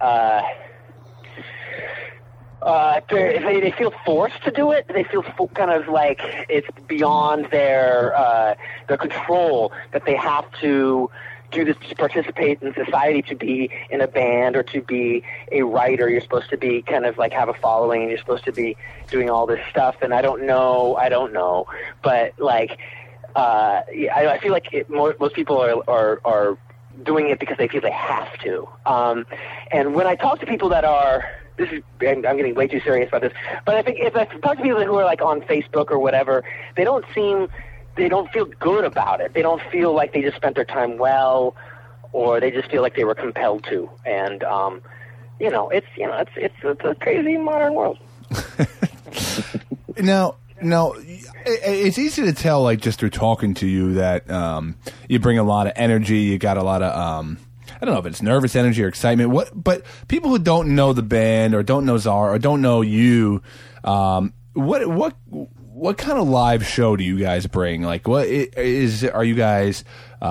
they feel forced to do it. They feel kind of like it's beyond their control, that they have to do this to participate in society, to be in a band or to be a writer. You're supposed to be kind of like have a following, and you're supposed to be doing all this stuff. And I don't know, but like I feel like most people are doing it because they feel they have to. And when I talk to people that are, I'm getting way too serious about this, but I think if I talk to people who are like on Facebook or whatever, they don't feel good about it. They don't feel like they just spent their time well, or they just feel like they were compelled to. And it's a crazy modern world. Now, it's easy to tell, like, just through talking to you, that you bring a lot of energy. You got a lot of, I don't know if it's nervous energy or excitement. But people who don't know the band or don't know Czar or don't know you, what kind of live show do you guys bring? Like, are you guys,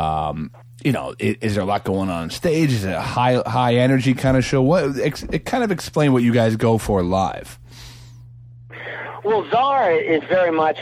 is there a lot going on stage? Is it a high energy kind of show? Kind of explain what you guys go for live. Well, Czar is very much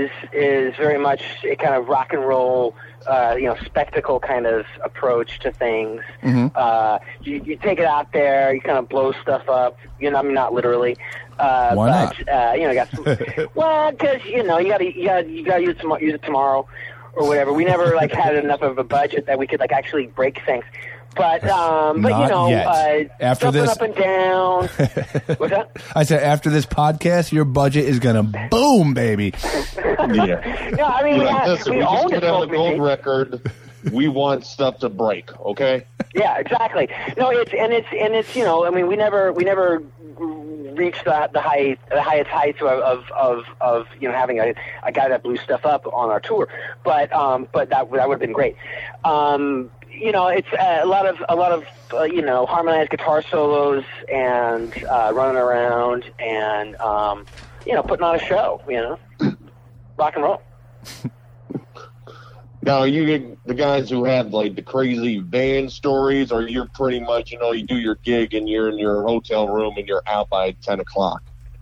a kind of rock and roll, spectacle kind of approach to things. Mm-hmm. You take it out there, you kind of blow stuff up. Not literally. Why not? Because you gotta use it tomorrow or whatever. We never had enough of a budget that we could actually break things. But after this, up and down. What's that? I said, after this podcast, your budget is gonna boom, baby. Yeah. No, I mean, we own it. On the gold record, we want stuff to break. Okay. Yeah, exactly. No, it's we never reached the highest heights of having a guy that blew stuff up on our tour, but that would have been great. It's a lot of harmonized guitar solos and running around and putting on a show, rock and roll. Now, are you the guys who have the crazy band stories, or you're pretty much you do your gig and you're in your hotel room and you're out by 10 o'clock?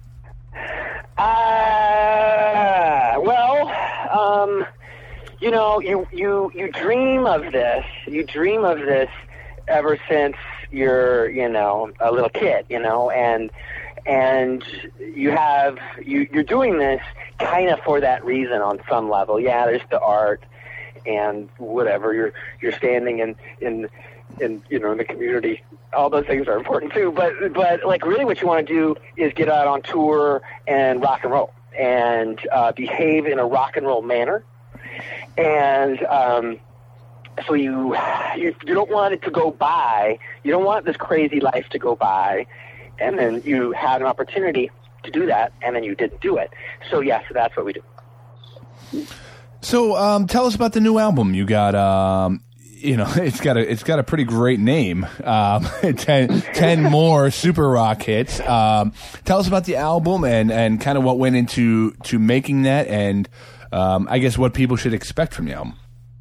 You dream of this. You dream of this ever since you're, a little kid, and you're doing this kind of for that reason on some level. Yeah, there's the art and whatever. You're standing in the community. All those things are important too. But really, what you want to do is get out on tour and rock and roll and behave in a rock and roll manner. And so you don't want it to go by. You don't want this crazy life to go by, and then you had an opportunity to do that, and then you didn't do it. So yes, that's what we do. So tell us about the new album. You got it's got a pretty great name. 10 more super rock hits. Tell us about the album and kind of what went into making that, and I guess what people should expect from the album.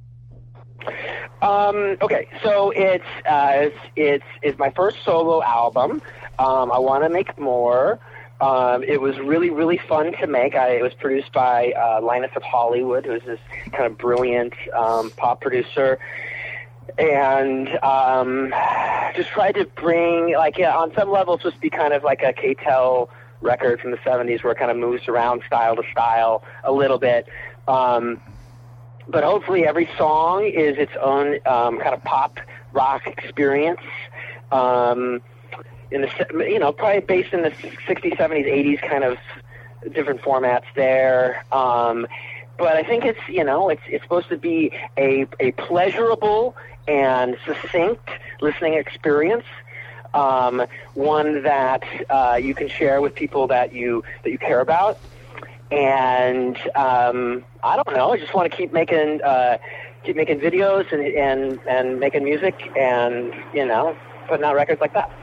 Okay, so it's my first solo album. I want to make more. It was really, really fun to make. It was produced by Linus of Hollywood, who's this kind of brilliant pop producer. And just tried to bring, on some level, it's supposed to be kind of like a K-Tel record from the 70s where it kind of moves around style to style a little bit. But hopefully every song is its own kind of pop rock experience. Probably based in the 60s, 70s, 80s kind of different formats there. But I think it's supposed to be a pleasurable and succinct listening experience. One that you can share with people that you care about. And I don't know. I just want to keep making videos and making music and putting out records like that.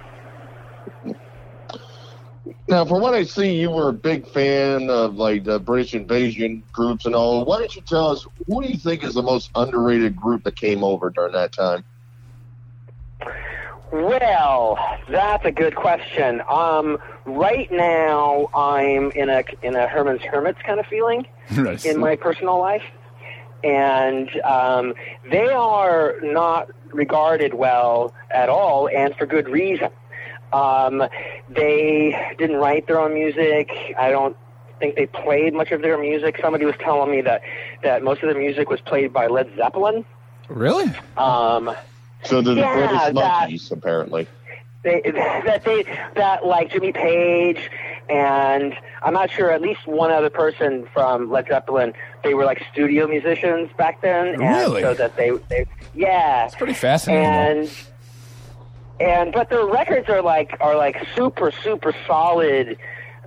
Now, from what I see, you were a big fan of the British Invasion groups and all. Why don't you tell us, who do you think is the most underrated group that came over during that time? Well, that's a good question. Right now, I'm in a Herman's Hermits kind of feeling in my personal life. and they are not regarded well at all, and for good reason. They didn't write their own music. I don't think they played much of their music. Somebody was telling me that most of their music was played by Led Zeppelin. Really? So the British Monkeys, apparently. That like Jimmy Page, and I'm not sure, at least one other person from Led Zeppelin, they were like studio musicians back then. Really? And so that they yeah. It's pretty fascinating. But their records are like super solid,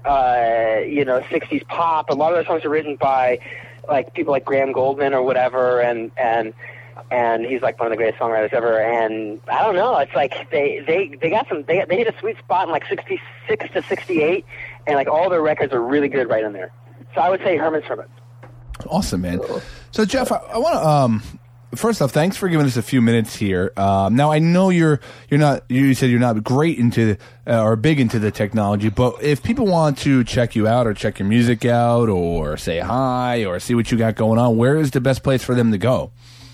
60s pop. A lot of the songs are written by like people like Graham Goldman or whatever, and he's like one of the greatest songwriters ever. And I don't know, it's like they hit a sweet spot in like 66 to 68, and like all their records are really good right in there. So I would say Herman's Hermit. Awesome, man. So Jeff, I want to first off, thanks for giving us a few minutes here. Now I know you said you're not great into or big into the technology, but if people want to check you out or check your music out or say hi or see what you got going on, where is the best place for them to go?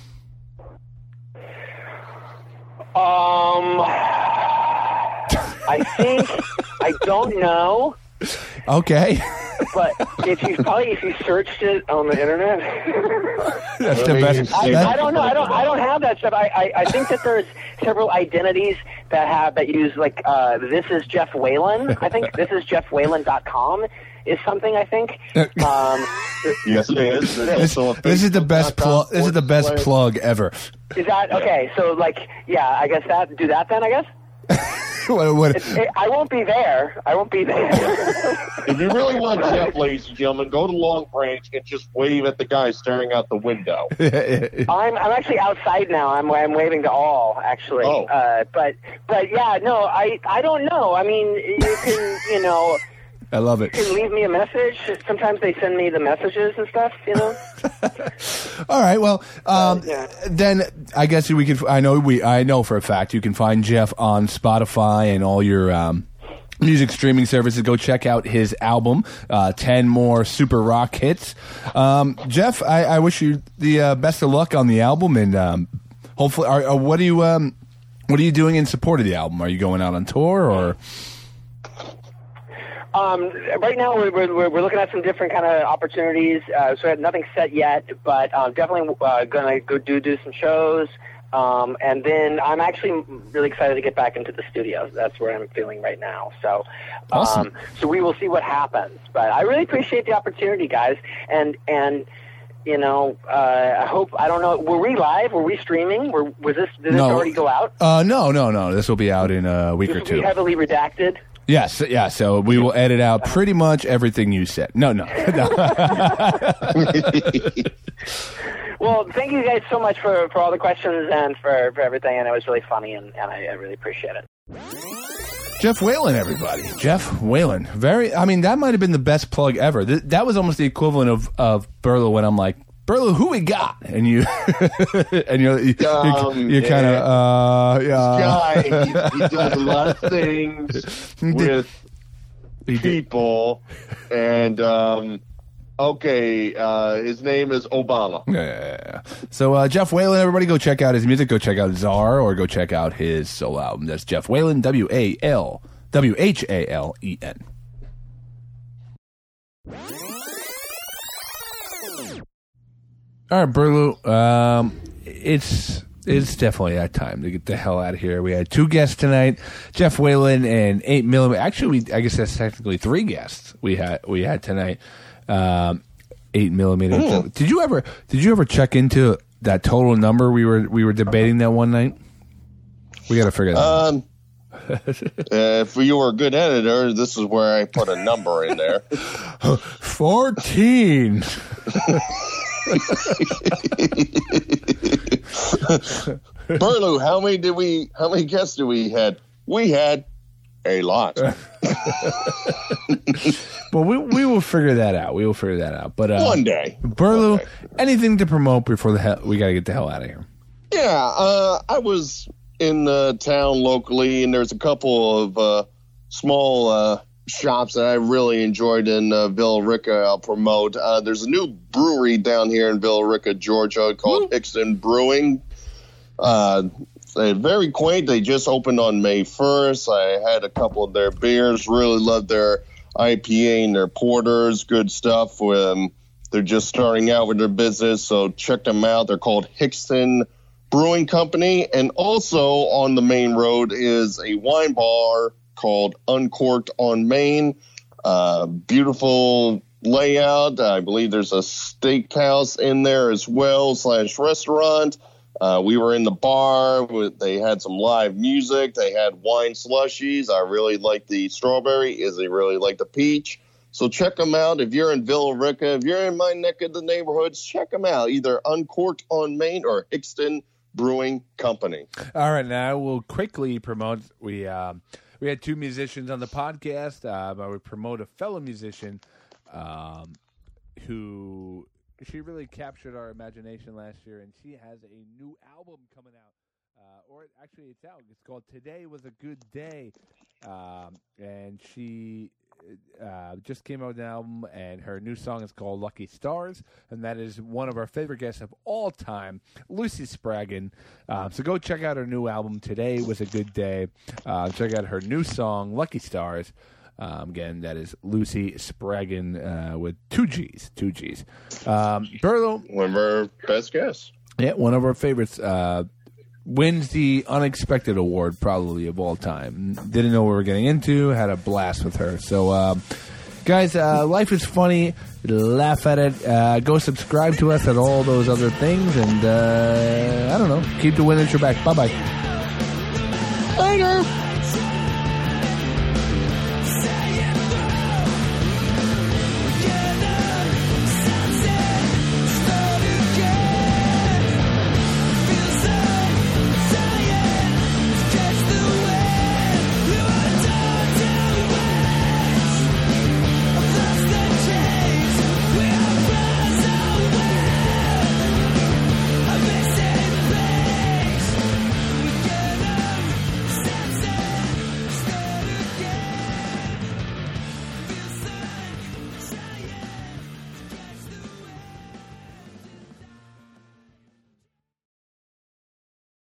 I think I don't know. Okay. But if you searched it on the internet, that's the best. I don't know. I don't have that stuff. I think that there's several identities that use like this is Jeff Whalen. I think this is JeffWhalen.com is something. I think. Yes, it is. This is the best plug. This is the best plug ever. Is that okay? So like, yeah, I guess do that then. I guess. I won't be there. If you really want Jeff, ladies and gentlemen, go to Long Branch and just wave at the guy staring out the window. I'm actually outside now. I'm waving to all, actually. Oh. But yeah, no, I don't know. I mean, you can, I love it. You can leave me a message. Sometimes they send me the messages and stuff, All right. Well, then I guess we could. I know for a fact you can find Jeff on Spotify and all your music streaming services. Go check out his album, 10 More Super Rock Hits. Jeff, I wish you the best of luck on the album, and hopefully, what are you doing in support of the album? Are you going out on tour or? Right now, we're looking at some different kind of opportunities. So we have nothing set yet, but definitely going to go do some shows. And then I'm actually really excited to get back into the studio. That's where I'm feeling right now. So, awesome. So we will see what happens. But I really appreciate the opportunity, guys. And I hope, I don't know, were we live? Were we streaming? Did this already go out? No. This will be out in a week or two. This will be heavily redacted. Yes, yeah. So we will edit out pretty much everything you said. No. Well, thank you guys so much for all the questions and for everything, and it was really funny, and I really appreciate it. Jeff Whalen, everybody. Jeff Whalen. That might have been the best plug ever. That was almost the equivalent of Burlo when I'm like, Burlo, who we got? And you're kind of yeah. This guy, he does a lot of things with people, and his name is Obama. Yeah. So Jeff Whalen, everybody, go check out his music. Go check out Czar, or go check out his solo album. That's Jeff Whalen, WHALEN. All right, Burlo, it's definitely that time to get the hell out of here. We had 2 guests tonight, Jeff Whalen and 8mm. Actually, I guess that's technically 3 guests we had tonight. 8mm. Did you ever check into that total number we were debating that one night? We got to figure that out. If you were a good editor, this is where I put a number in there. 14. Burlo, how many guests do we had? We had a lot. Well, we will figure that out. But one day, Burlo, anything to promote before we got to get the hell out of here? Yeah, I was in the town locally, and there's a couple of small shops that I really enjoyed in Villa Rica I'll promote. There's a new brewery down here in Villa Rica, Georgia, called Hickston Brewing. They're very quaint. They just opened on May 1st. I had a couple of their beers. Really loved their IPA and their porters. Good stuff. They're just starting out with their business, so check them out. They're called Hickston Brewing Company. And also on the main road is a wine bar called Uncorked on Main. Beautiful layout. I believe there's a steakhouse in there as well / restaurant. We were in the bar. They had some live music. They had wine slushies. I really like the strawberry. Izzy really liked the peach. So check them out. If you're in Villa Rica, if you're in my neck of the neighborhoods, check them out. Either Uncorked on Main or Hickston Brewing Company. All right, now we'll quickly promote. We had two musicians on the podcast, but we promote a fellow musician who she really captured our imagination last year, and she has a new album coming out. Or actually, it's out. It's called Today Was a Good Day, and she just came out with an album, and her new song is called Lucky Stars, and that is one of our favorite guests of all time, Lucy Spraggan. So go check out her new album, Today Was a Good Day. Check out her new song, Lucky Stars. Again, that is Lucy Spraggan with two G's. Berlo. One of our best guests. Yeah, one of our favorites. Wins the Unexpected Award, probably, of all time. Didn't know what we were getting into. Had a blast with her. So, guys, life is funny. Laugh at it. Go subscribe to us at all those other things. And, I don't know. Keep the wind at your back. Bye-bye.